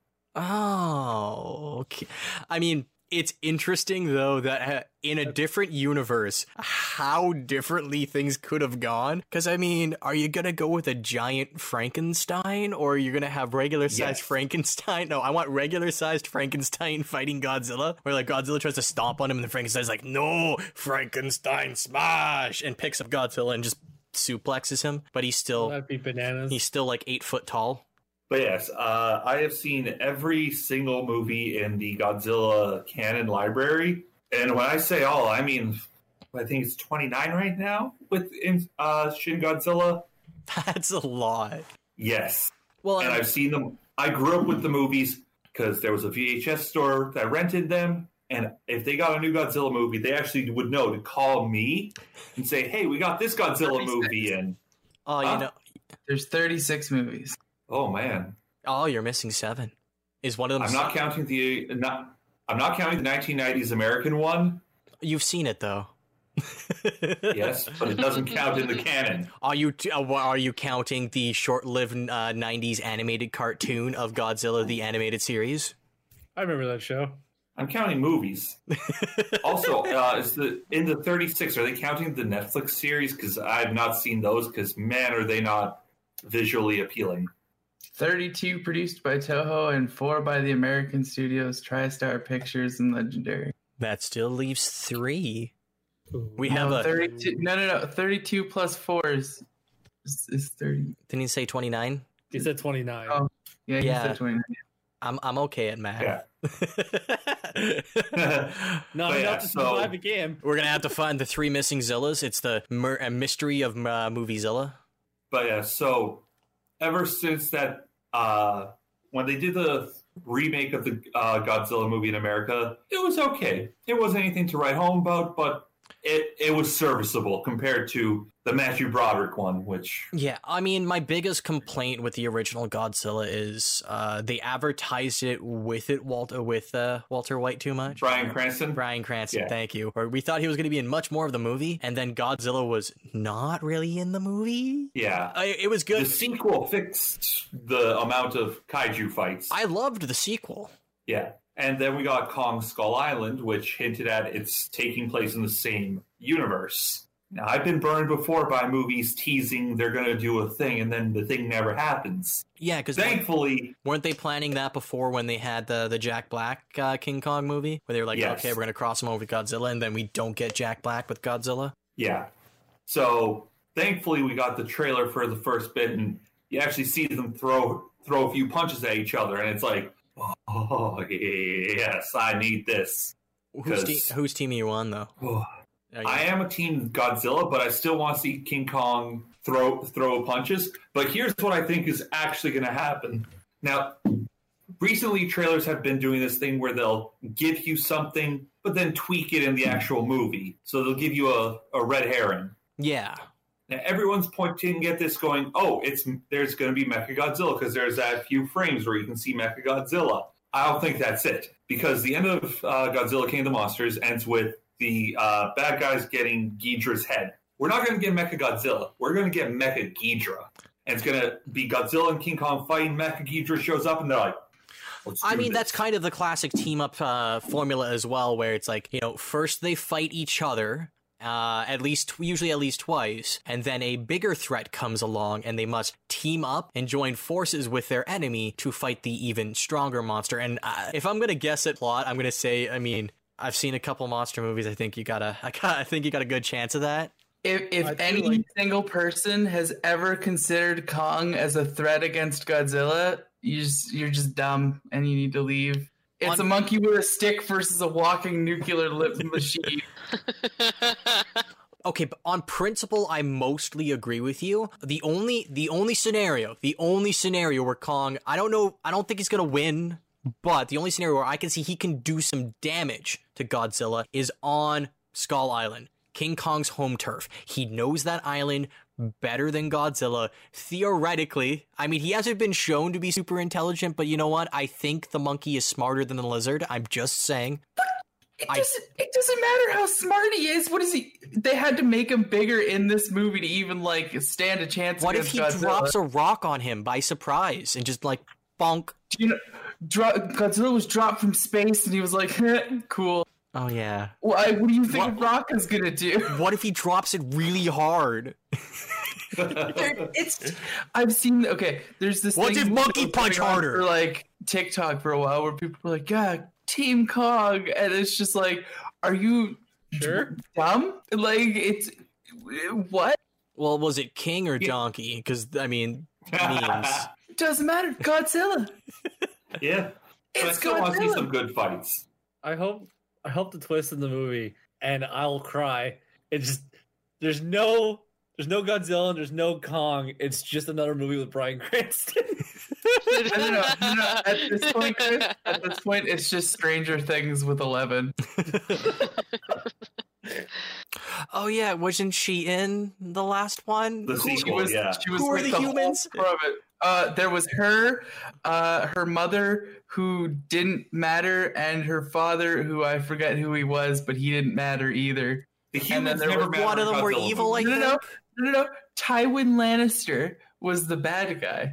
[SPEAKER 2] Oh, okay. I mean, it's interesting, though, that in a different universe, how differently things could have gone. Because, I mean, are you going to go with a giant Frankenstein, or are you going to have regular-sized Frankenstein? No, I want regular-sized Frankenstein fighting Godzilla, where, like, Godzilla tries to stomp on him, and the Frankenstein's like, no, Frankenstein smash, and picks up Godzilla and just suplexes him. But he's still...
[SPEAKER 1] That'd be bananas.
[SPEAKER 2] He's still, like, 8 foot tall.
[SPEAKER 3] But yes, I have seen every single movie in the Godzilla canon library. And when I say all, I mean, I think it's 29 right now with Shin Godzilla.
[SPEAKER 2] That's a lot.
[SPEAKER 3] Yes.
[SPEAKER 2] Well,
[SPEAKER 3] and I've seen them. I grew up with the movies because there was a VHS store that rented them. And if they got a new Godzilla movie, they actually would know to call me and say, hey, we got this Godzilla movie in.
[SPEAKER 2] Oh, you know.
[SPEAKER 5] There's 36 movies.
[SPEAKER 3] Oh man!
[SPEAKER 2] Oh, you're missing 7. Is one of them?
[SPEAKER 3] I'm not counting the 1990s American one.
[SPEAKER 2] You've seen it though.
[SPEAKER 3] Yes, but it doesn't count in the canon.
[SPEAKER 2] Are you counting the short-lived 90s animated cartoon of Godzilla the animated series?
[SPEAKER 1] I remember that show.
[SPEAKER 3] I'm counting movies. Also, in the 36, are they counting the Netflix series? Because I've not seen those. Because man, are they not visually appealing.
[SPEAKER 5] 32 produced by Toho and 4 by the American studios TriStar Pictures and Legendary.
[SPEAKER 2] That still leaves 3. We
[SPEAKER 5] No,
[SPEAKER 2] have
[SPEAKER 5] 32. No. 32 plus 4 is 30.
[SPEAKER 2] Didn't he say 29?
[SPEAKER 1] He said 29.
[SPEAKER 5] Oh, yeah, he
[SPEAKER 2] Yeah.
[SPEAKER 5] said 29.
[SPEAKER 2] I'm okay at math.
[SPEAKER 3] Yeah.
[SPEAKER 1] Not enough to survive a game.
[SPEAKER 2] We're gonna have to find the 3 missing Zillas. It's the mystery of Movie-Zilla.
[SPEAKER 3] But yeah, so ever since that, when they did the remake of the Godzilla movie in America, it was okay. It wasn't anything to write home about, but it was serviceable compared to the Matthew Broderick one, which...
[SPEAKER 2] Yeah, I mean, my biggest complaint with the original Godzilla is they advertised it with Walter White too much.
[SPEAKER 3] Bryan Cranston?
[SPEAKER 2] Bryan Cranston,
[SPEAKER 3] Yeah.
[SPEAKER 2] Thank you. Or we thought he was going to be in much more of the movie, and then Godzilla was not really in the movie.
[SPEAKER 3] Yeah.
[SPEAKER 2] It was good.
[SPEAKER 3] The sequel fixed the amount of kaiju fights.
[SPEAKER 2] I loved the sequel.
[SPEAKER 3] Yeah. And then we got Kong Skull Island, which hinted at it's taking place in the same universe. Now, I've been burned before by movies teasing they're going to do a thing, and then the thing never happens.
[SPEAKER 2] Yeah, because
[SPEAKER 3] thankfully...
[SPEAKER 2] Weren't they planning that before when they had the Jack Black King Kong movie? Where they were like,
[SPEAKER 3] Yes.
[SPEAKER 2] okay, we're going to cross him over with Godzilla, and then we don't get Jack Black with Godzilla?
[SPEAKER 3] Yeah. So, thankfully, we got the trailer for the first bit, and you actually see them throw a few punches at each other, and it's like, oh, yes, I need this.
[SPEAKER 2] Whose team are you on, though?
[SPEAKER 3] I am a team Godzilla, but I still want to see King Kong throw punches. But here's what I think is actually going to happen. Now, recently trailers have been doing this thing where they'll give you something, but then tweak it in the actual movie. So they'll give you a red herring.
[SPEAKER 2] Yeah.
[SPEAKER 3] Now, everyone's pointing at this going, oh, there's going to be Mechagodzilla because there's that few frames where you can see Mechagodzilla. I don't think that's it. Because the end of Godzilla King of the Monsters ends with the bad guys getting Ghidorah's head. We're not going to get Mechagodzilla. We're going to get Mecha Ghidorah. And it's going to be Godzilla and King Kong fighting. Mecha Ghidorah shows up and they're like,
[SPEAKER 2] I mean, that's kind of the classic team-up formula as well, where it's like, first they fight each other, usually at least twice, and then a bigger threat comes along, and they must team up and join forces with their enemy to fight the even stronger monster. And if I'm gonna guess at plot, I'm gonna say, I've seen a couple monster movies. I think you got a good chance of that.
[SPEAKER 5] If any single person has ever considered Kong as a threat against Godzilla, you're just dumb and you need to leave. It's a monkey with a stick versus a walking nuclear lip machine.
[SPEAKER 2] Okay, but on principle, I mostly agree with you. The only scenario where Kong, I don't think he's gonna win, but the only scenario where I can see he can do some damage to Godzilla is on Skull Island, King Kong's home turf. He knows that island better than Godzilla. Theoretically, I mean, he hasn't been shown to be super intelligent, but you know what? I think the monkey is smarter than the lizard. I'm just saying.
[SPEAKER 5] It doesn't matter how smart he is. What is he? They had to make him bigger in this movie to even like stand a chance.
[SPEAKER 2] What if he
[SPEAKER 5] Godzilla.
[SPEAKER 2] drops a rock on him by surprise and just like bonk?
[SPEAKER 5] You know, Godzilla was dropped from space and he was like, cool.
[SPEAKER 2] Oh yeah.
[SPEAKER 5] What do you think a rock is gonna do?
[SPEAKER 2] What if he drops it really hard?
[SPEAKER 5] I've seen. Okay, there's this.
[SPEAKER 2] What if Monkey Punch harder?
[SPEAKER 5] For like TikTok for a while, where people were like, "Yeah, Team Kong," and it's just like, "Are you dumb? Like, it's what?"
[SPEAKER 2] Well, was it King or Donkey? Because I mean, memes.
[SPEAKER 5] Doesn't matter. Godzilla.
[SPEAKER 3] Yeah, but I still want to see some good fights.
[SPEAKER 1] I hope the twist in the movie, and I'll cry. It's just there's no Godzilla and there's no Kong. It's just another movie with Bryan Cranston.
[SPEAKER 5] No. At this point, Chris, it's just Stranger Things with 11.
[SPEAKER 2] Oh yeah, wasn't she in the last one?
[SPEAKER 3] The sequel,
[SPEAKER 5] She was
[SPEAKER 2] Who are the humans?
[SPEAKER 5] There was her mother who didn't matter, and her father who I forget who he was, but he didn't matter either.
[SPEAKER 3] The humans
[SPEAKER 5] there
[SPEAKER 3] never
[SPEAKER 5] was
[SPEAKER 2] one of them were evil. Like
[SPEAKER 5] no. Tywin Lannister was the bad guy.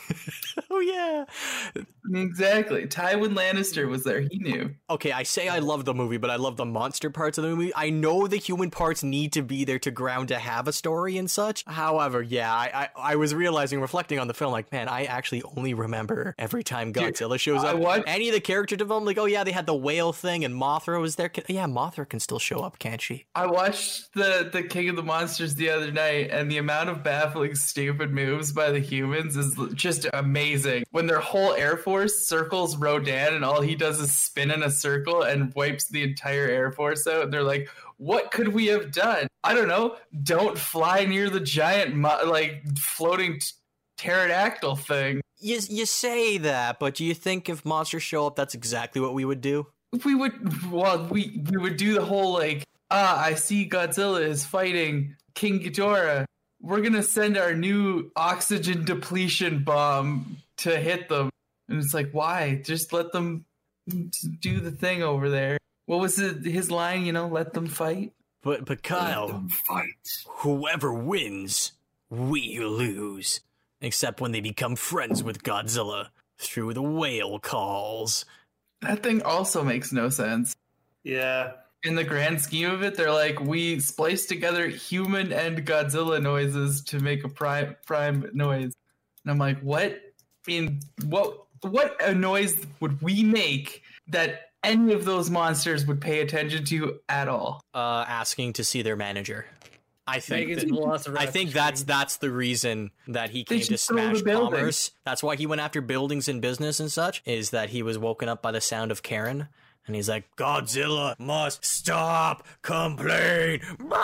[SPEAKER 2] Oh yeah,
[SPEAKER 5] exactly. Tywin Lannister was there. He knew.
[SPEAKER 2] Okay, I say I love the movie, but I love the monster parts of the movie. I know the human parts need to be there to ground to have a story and such. However, yeah, I was realizing, reflecting on the film, like, man, I actually only remember every time Godzilla shows up. Any of the character development, like, oh yeah, they had the whale thing and Mothra was there. Yeah, Mothra can still show up, can't she?
[SPEAKER 5] I watched the King of the Monsters the other night, and the amount of baffling, stupid moves by the humans is just amazing. When their whole Air Force circles Rodan and all he does is spin in a circle and wipes the entire Air Force out, and they're like, what could we have done? I don't know. Don't fly near the giant, floating pterodactyl thing.
[SPEAKER 2] You say that, but do you think if monsters show up, that's exactly what we would do?
[SPEAKER 5] We would, we would do the whole, like, I see Godzilla is fighting King Ghidorah. We're going to send our new oxygen depletion bomb to hit them. And it's like, why? Just let them do the thing over there. What was his line, let them fight?
[SPEAKER 2] But Kyle,
[SPEAKER 3] let them fight.
[SPEAKER 2] Whoever wins, we lose. Except when they become friends with Godzilla through the whale calls.
[SPEAKER 5] That thing also makes no sense.
[SPEAKER 3] Yeah.
[SPEAKER 5] In the grand scheme of it, they're like, we spliced together human and Godzilla noises to make a prime noise. And I'm like, what? I mean, what a noise would we make that any of those monsters would pay attention to at all?
[SPEAKER 2] Asking to see their manager. I think
[SPEAKER 1] that's
[SPEAKER 2] that's the reason that he came to smash commerce. That's why he went after buildings and business and such, is that he was woken up by the sound of Karen. And he's like, Godzilla must stop complaining.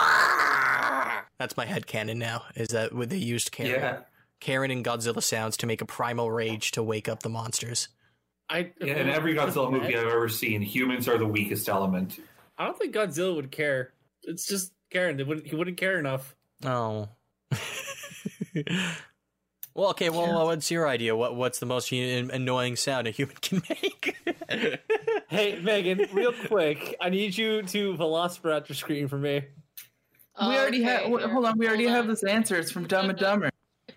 [SPEAKER 2] That's my headcanon now, is that they used Karen.
[SPEAKER 3] Yeah.
[SPEAKER 2] Karen and Godzilla sounds to make a primal rage to wake up the monsters.
[SPEAKER 3] In every Godzilla movie I've ever seen, humans are the weakest element.
[SPEAKER 1] I don't think Godzilla would care. It's just Karen. He wouldn't care enough.
[SPEAKER 2] Oh. Well, okay, what's your idea? What's the most annoying sound a human can make?
[SPEAKER 1] Hey, Megan, real quick, I need you to Velociraptor scream for me.
[SPEAKER 5] We already have. Hold on, we already have this answer. It's from Dumb and Dumber.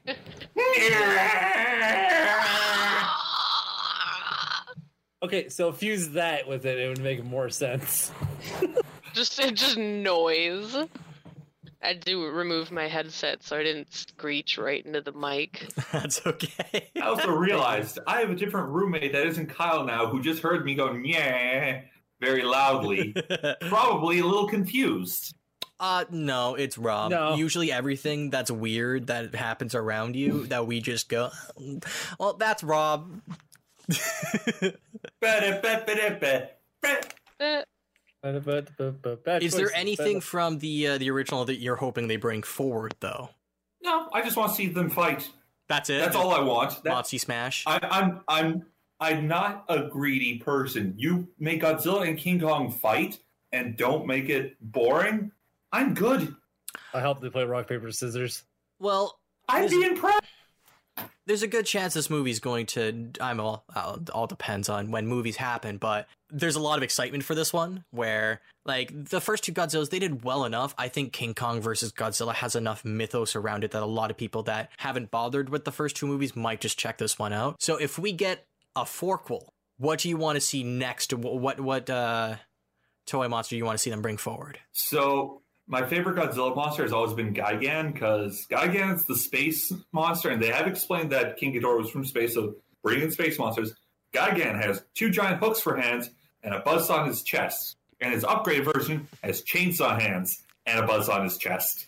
[SPEAKER 1] Okay, so fuse that with it would make more sense.
[SPEAKER 4] just noise. I had to remove my headset so I didn't screech right into the mic.
[SPEAKER 2] That's okay.
[SPEAKER 3] I also realized I have a different roommate that isn't Kyle now, who just heard me go yeah very loudly. Probably a little confused.
[SPEAKER 2] No, it's Rob.
[SPEAKER 1] No.
[SPEAKER 2] Usually everything that's weird that happens around you that we just go, well, that's Rob. Is there anything from the original that you're hoping they bring forward, though?
[SPEAKER 3] No, I just want to see them fight.
[SPEAKER 2] That's it.
[SPEAKER 3] That's all I want.
[SPEAKER 2] Monster smash.
[SPEAKER 3] I'm not a greedy person. You make Godzilla and King Kong fight and don't make it boring, I'm good.
[SPEAKER 1] I hope they play rock, paper, scissors.
[SPEAKER 2] Well,
[SPEAKER 3] I'd be impressed.
[SPEAKER 2] There's a good chance this movie's going to. All depends on when movies happen, but there's a lot of excitement for this one. Where like the first two Godzillas, they did well enough. I think King Kong versus Godzilla has enough mythos around it that a lot of people that haven't bothered with the first two movies might just check this one out. So if we get a forquel, what do you want to see next? What toy monster do you want to see them bring forward?
[SPEAKER 3] So my favorite Godzilla monster has always been Gigan, because Gigan's the space monster, and they have explained that King Ghidorah was from space, so bringing in space monsters. Gigan has 2 giant hooks for hands and a buzz on his chest. And his upgrade version has chainsaw hands and a buzz on his chest.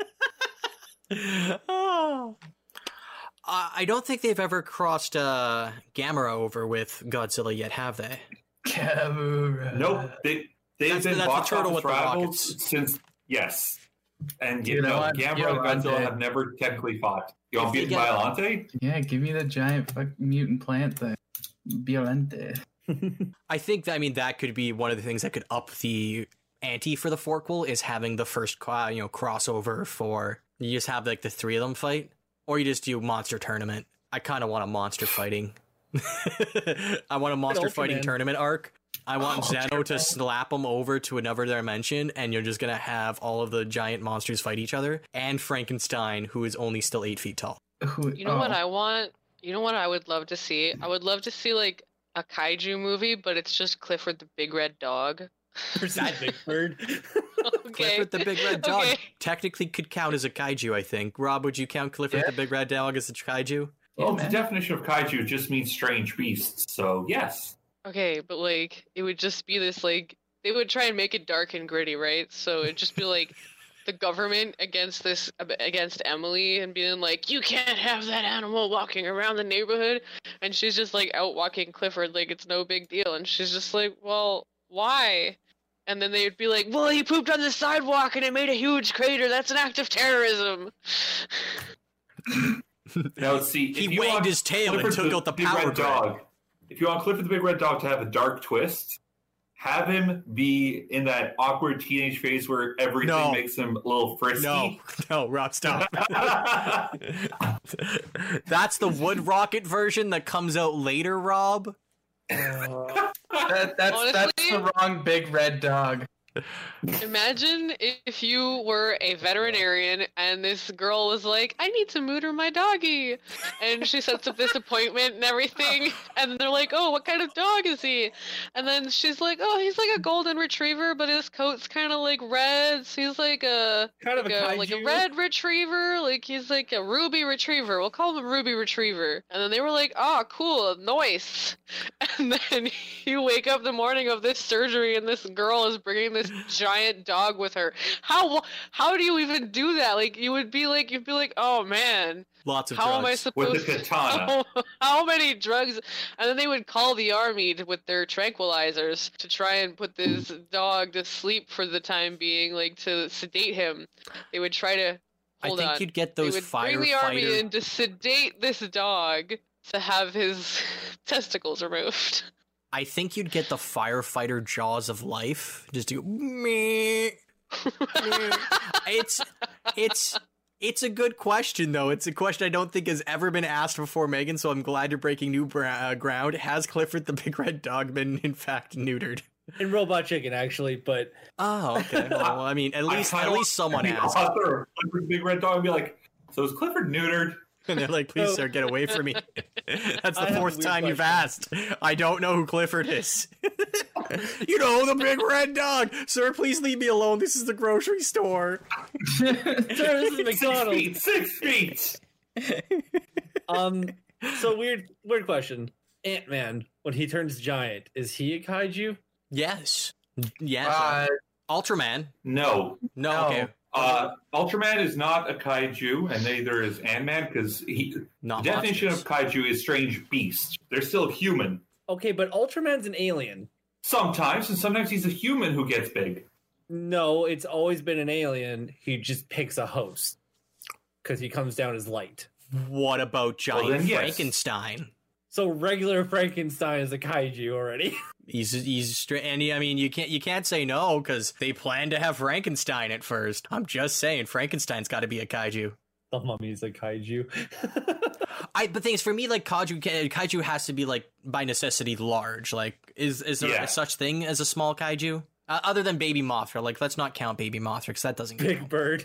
[SPEAKER 2] Oh. I don't think they've ever crossed Gamera over with Godzilla yet, have they?
[SPEAKER 5] Gamera.
[SPEAKER 3] Nope. They've been box office rivals since... Yes. And Gamera and Godzilla have never technically fought. You want to beat Biollante?
[SPEAKER 5] Yeah, give me the giant fucking mutant plant thing. Biollante.
[SPEAKER 2] I think that could be one of the things that could up the ante for the forquel, is having the first crossover for you just have like the 3 of them fight, or you just do monster tournament. I kind of want a monster fighting. I want a monster fighting tournament arc. I want Zeno to slap them over to another dimension, and you're just gonna have all of the giant monsters fight each other, and Frankenstein, who is only still 8 feet tall.
[SPEAKER 4] You know what I want? You know what I would love to see? I would love to see like a kaiju movie, but it's just Clifford the Big Red Dog.
[SPEAKER 1] Where's that big bird?
[SPEAKER 4] Okay.
[SPEAKER 2] Clifford the Big Red Dog technically could count as a kaiju, I think. Rob, would you count Clifford the Big Red Dog as a kaiju?
[SPEAKER 3] Well, the definition of kaiju just means strange beasts, so yes.
[SPEAKER 4] Okay, but like it would just be this like they would try and make it dark and gritty, right? So it'd just be like the government against Emily and being like, you can't have that animal walking around the neighborhood, and she's just like out walking Clifford like it's no big deal, and she's just like, well, why? And then they'd be like, well, he pooped on the sidewalk and it made a huge crater. That's an act of terrorism.
[SPEAKER 3] Now, see,
[SPEAKER 2] he wagged his tail and took out the power
[SPEAKER 3] dog. If you want Clifford the Big Red Dog to have a dark twist, have him be in that awkward teenage phase where everything makes him a little frisky.
[SPEAKER 2] No, Rob, stop. That's the Wood Rocket version that comes out later, Rob.
[SPEAKER 5] That's the wrong Big Red Dog.
[SPEAKER 4] Imagine if you were a veterinarian and this girl was like, I need to neuter my doggy, and she sets up this appointment and everything, and they're like, oh, what kind of dog is he? And then she's like, oh, he's like a golden retriever, but his coat's kind of like red, so he's like a red retriever, like he's like a ruby retriever, we'll call him Ruby Retriever. And then they were like, oh, cool, nice. And then you wake up the morning of this surgery and this girl is bringing this giant dog with her. How do you even do that? Like you'd be like, oh man,
[SPEAKER 2] lots of
[SPEAKER 4] how
[SPEAKER 2] drugs.
[SPEAKER 4] am I supposed
[SPEAKER 3] with the katana?
[SPEAKER 4] How many drugs? And then they would call the army with their tranquilizers to try and put this dog to sleep for the time being, like to sedate him. They would try to hold on.
[SPEAKER 2] I think you'd get those
[SPEAKER 4] firefighter. Bring the army in to sedate this dog to have his testicles removed.
[SPEAKER 2] I think you'd get the firefighter jaws of life. Just do meh. It's a good question, though. It's a question I don't think has ever been asked before, Megan, so I'm glad you're breaking new ground. Has Clifford the Big Red Dog been, in fact, neutered?
[SPEAKER 1] In Robot Chicken, actually, but...
[SPEAKER 2] Oh, okay. Well, I mean, at least someone asked.
[SPEAKER 3] Clifford the Big Red Dog would be like, so is Clifford neutered?
[SPEAKER 2] And they're like, please, sir, get away from me. That's the 4th time you've asked. I don't know who Clifford is. You know, the Big Red Dog. Sir, please leave me alone. This is the grocery store.
[SPEAKER 1] Sir, this is McDonald's.
[SPEAKER 3] 6 feet.
[SPEAKER 1] So weird question. Ant-Man, when he turns giant, is he a kaiju?
[SPEAKER 2] Yes. Ultraman.
[SPEAKER 3] No.
[SPEAKER 2] Okay.
[SPEAKER 3] Ultraman is not a kaiju, and neither is Ant-Man, because the definition of kaiju is strange beast. They're still human.
[SPEAKER 1] Okay, but Ultraman's an alien.
[SPEAKER 3] Sometimes, and sometimes he's a human who gets big.
[SPEAKER 1] No, it's always been an alien. He just picks a host because he comes down as light.
[SPEAKER 2] What about giant
[SPEAKER 3] yes.
[SPEAKER 2] Frankenstein?
[SPEAKER 1] So regular Frankenstein is a kaiju already.
[SPEAKER 2] He's straight, and I mean, you can't say no because they plan to have Frankenstein at first. I'm just saying, Frankenstein's got to be a kaiju.
[SPEAKER 1] The Mummy's a kaiju.
[SPEAKER 2] But things for me, like kaiju has to be like by necessity large. Like, is there such thing as a small kaiju other than Baby Mothra? Like, let's not count Baby Mothra because that doesn't count.
[SPEAKER 1] Big Bird.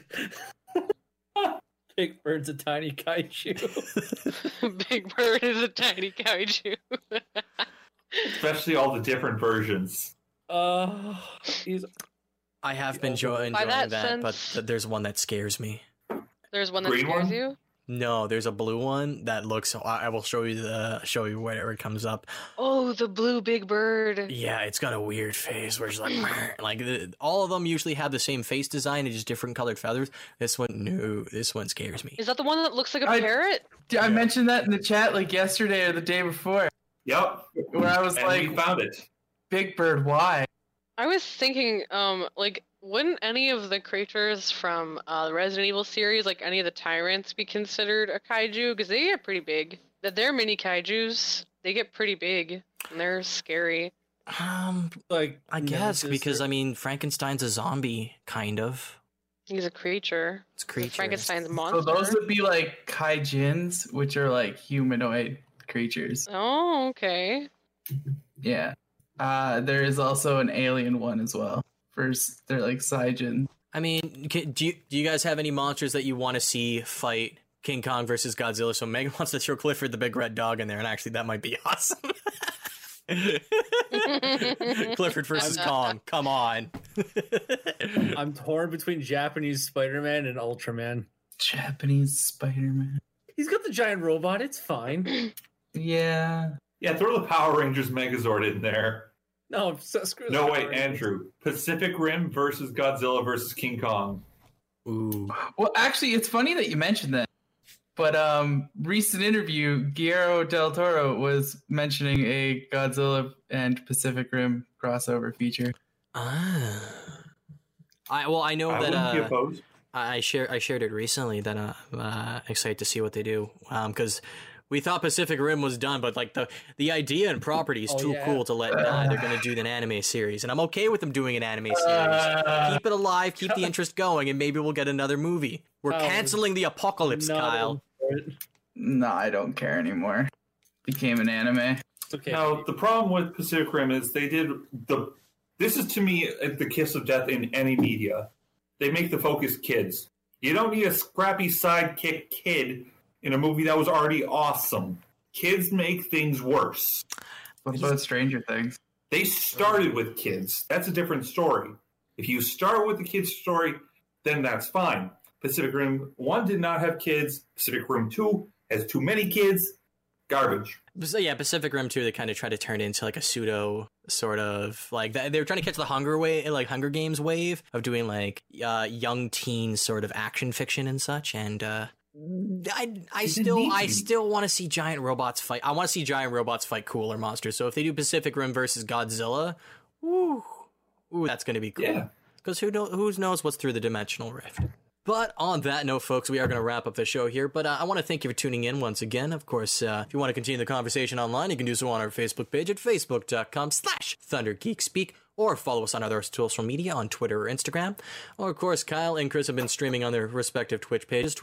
[SPEAKER 1] Big Bird's a tiny kaiju.
[SPEAKER 4] Big Bird is a tiny kaiju.
[SPEAKER 3] Especially all the different versions.
[SPEAKER 2] I have been enjoying that,
[SPEAKER 4] sense,
[SPEAKER 2] but there's one that scares me.
[SPEAKER 4] There's one that scares you?
[SPEAKER 2] No, there's a blue one that looks. I will show you whenever it comes up.
[SPEAKER 4] Oh, the blue Big Bird.
[SPEAKER 2] Yeah, it's got a weird face where it's like all of them usually have the same face design and just different colored feathers. This one scares me.
[SPEAKER 4] Is that the one that looks like a parrot?
[SPEAKER 5] I mentioned that in the chat like yesterday or the day before.
[SPEAKER 3] Yep.
[SPEAKER 5] Where I was
[SPEAKER 3] we found it.
[SPEAKER 5] Big Bird, why?
[SPEAKER 4] I was thinking, wouldn't any of the creatures from the Resident Evil series, like any of the tyrants, be considered a kaiju? Because they get pretty big. They're mini kaijus. They get pretty big, and they're scary.
[SPEAKER 1] Like,
[SPEAKER 2] I guess, because, I mean, Frankenstein's a zombie, kind of.
[SPEAKER 4] He's a creature.
[SPEAKER 2] It's a creature.
[SPEAKER 4] Frankenstein's a monster.
[SPEAKER 5] So those would be like kaijins, which are like humanoid creatures.
[SPEAKER 4] Oh, okay.
[SPEAKER 5] Yeah. There is also an alien one as well. First, they're like Saiyajin.
[SPEAKER 2] I mean, do you guys have any monsters that you want to see fight King Kong versus Godzilla? So Megan wants to throw Clifford the Big Red Dog in there, and actually that might be awesome. Clifford versus Kong, come on.
[SPEAKER 1] I'm torn between Japanese Spider-Man and Ultraman.
[SPEAKER 5] Japanese Spider-Man.
[SPEAKER 1] He's got the giant robot, it's fine.
[SPEAKER 5] Yeah.
[SPEAKER 3] Yeah, throw the Power Rangers Megazord in there.
[SPEAKER 1] No, screw that.
[SPEAKER 3] No, wait, Andrew. Pacific Rim versus Godzilla versus King Kong.
[SPEAKER 2] Ooh.
[SPEAKER 5] Well, actually, it's funny that you mentioned that. But recent interview, Guillermo del Toro was mentioning a Godzilla and Pacific Rim crossover feature.
[SPEAKER 2] I know
[SPEAKER 3] I wouldn't be opposed.
[SPEAKER 2] I shared it recently that I'm excited to see what they do because we thought Pacific Rim was done, but like the idea and property is too cool to let die. They're going to do an anime series, and I'm okay with them doing an anime series. Keep it alive, keep the interest going, and maybe we'll get another movie. We're canceling the apocalypse, Kyle.
[SPEAKER 5] No, I don't care anymore. Became an anime.
[SPEAKER 1] Okay.
[SPEAKER 3] Now, the problem with Pacific Rim is they did this is to me the kiss of death in any media. They make the focus kids. You don't need a scrappy sidekick kid in a movie that was already awesome. Kids make things worse.
[SPEAKER 5] What about Stranger Things?
[SPEAKER 3] They started with kids. That's a different story. If you start with the kids' story, then that's fine. Pacific Rim 1 did not have kids. Pacific Rim 2 has too many kids. Garbage.
[SPEAKER 2] So yeah, Pacific Rim 2, they kind of tried to turn it into like a pseudo sort of like they were trying to catch the Hunger Games wave of doing like young teen sort of action fiction and such. And I still want to see giant robots fight. I want to see giant robots fight cooler monsters. So if they do Pacific Rim versus Godzilla, ooh, that's going to be cool.
[SPEAKER 3] Yeah.
[SPEAKER 2] Because who knows what's through the dimensional rift. But on that note, folks, we are going to wrap up the show here. But I want to thank you for tuning in once again. Of course, if you want to continue the conversation online, you can do so on our Facebook page at facebook.com/ThunderGeekSpeak, or follow us on other social media on Twitter or Instagram. Or, of course, Kyle and Chris have been streaming on their respective Twitch pages,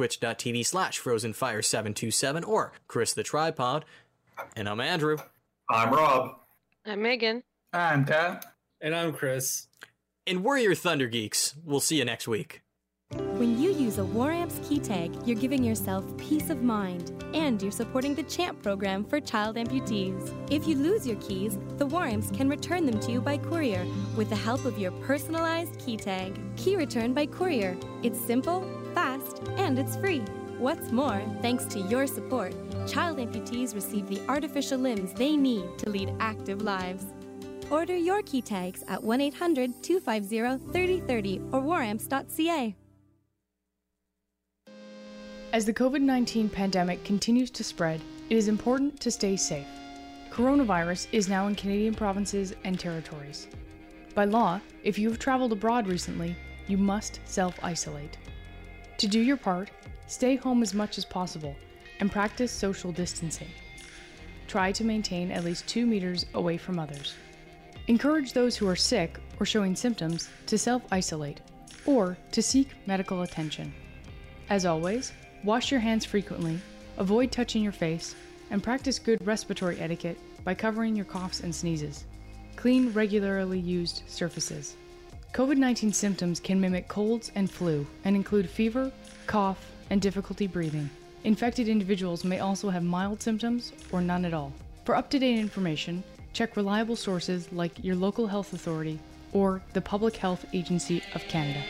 [SPEAKER 2] twitch.tv/FrozenFire727, or Chris the Tripod. And I'm Andrew.
[SPEAKER 3] I'm Rob.
[SPEAKER 4] I'm Megan.
[SPEAKER 5] I'm Kyle.
[SPEAKER 1] And I'm Chris.
[SPEAKER 2] And we're your Thunder Geeks. We'll see you next week.
[SPEAKER 11] When you use a War Amps key tag, you're giving yourself peace of mind, and you're supporting the CHAMP program for child amputees. If you lose your keys, the War Amps can return them to you by courier with the help of your personalized key tag. Key return by courier. It's simple, fast, and it's free. What's more, thanks to your support, child amputees receive the artificial limbs they need to lead active lives. Order your key tags at 1-800-250-3030 or waramps.ca.
[SPEAKER 6] As the COVID-19 pandemic continues to spread, it is important to stay safe. Coronavirus is now in Canadian provinces and territories. By law, if you have traveled abroad recently, you must self-isolate. To do your part, stay home as much as possible and practice social distancing. Try to maintain at least 2 meters away from others. Encourage those who are sick or showing symptoms to self-isolate or to seek medical attention. As always, wash your hands frequently, avoid touching your face, and practice good respiratory etiquette by covering your coughs and sneezes. Clean regularly used surfaces. COVID-19 symptoms can mimic colds and flu and include fever, cough, and difficulty breathing. Infected individuals may also have mild symptoms or none at all. For up-to-date information, check reliable sources like your local health authority or the Public Health Agency of Canada.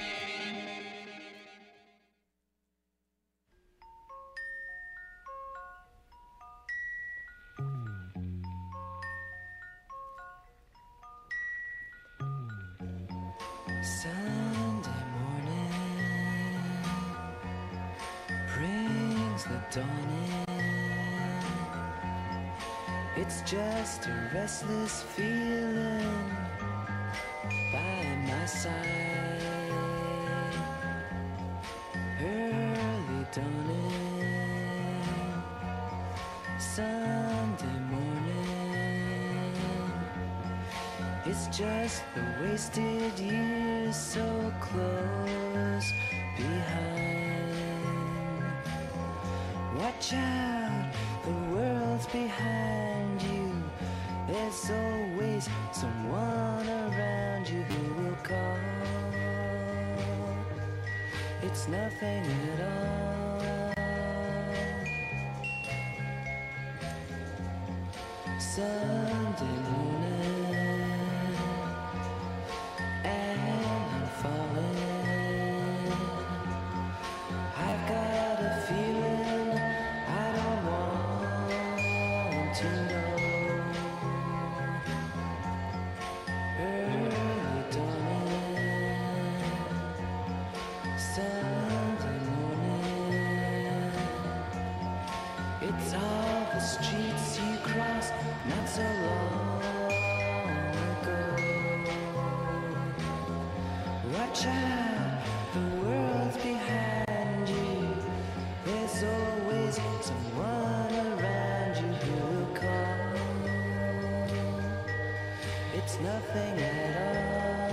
[SPEAKER 12] Sunday morning brings the dawn in. It's just a restless feeling by my side. Early dawning, Sunday morning. It's just the wasted years so close behind. Watch out, the world's behind you. There's always someone around you who will call. It's nothing at all. Sunday morning, and I'm falling. I've got a feeling I don't want to know. Early dawning, Sunday morning. It's all the streets you crossed not so long ago. Watch out, the world's behind you. There's always someone around you who will call. It's nothing at all.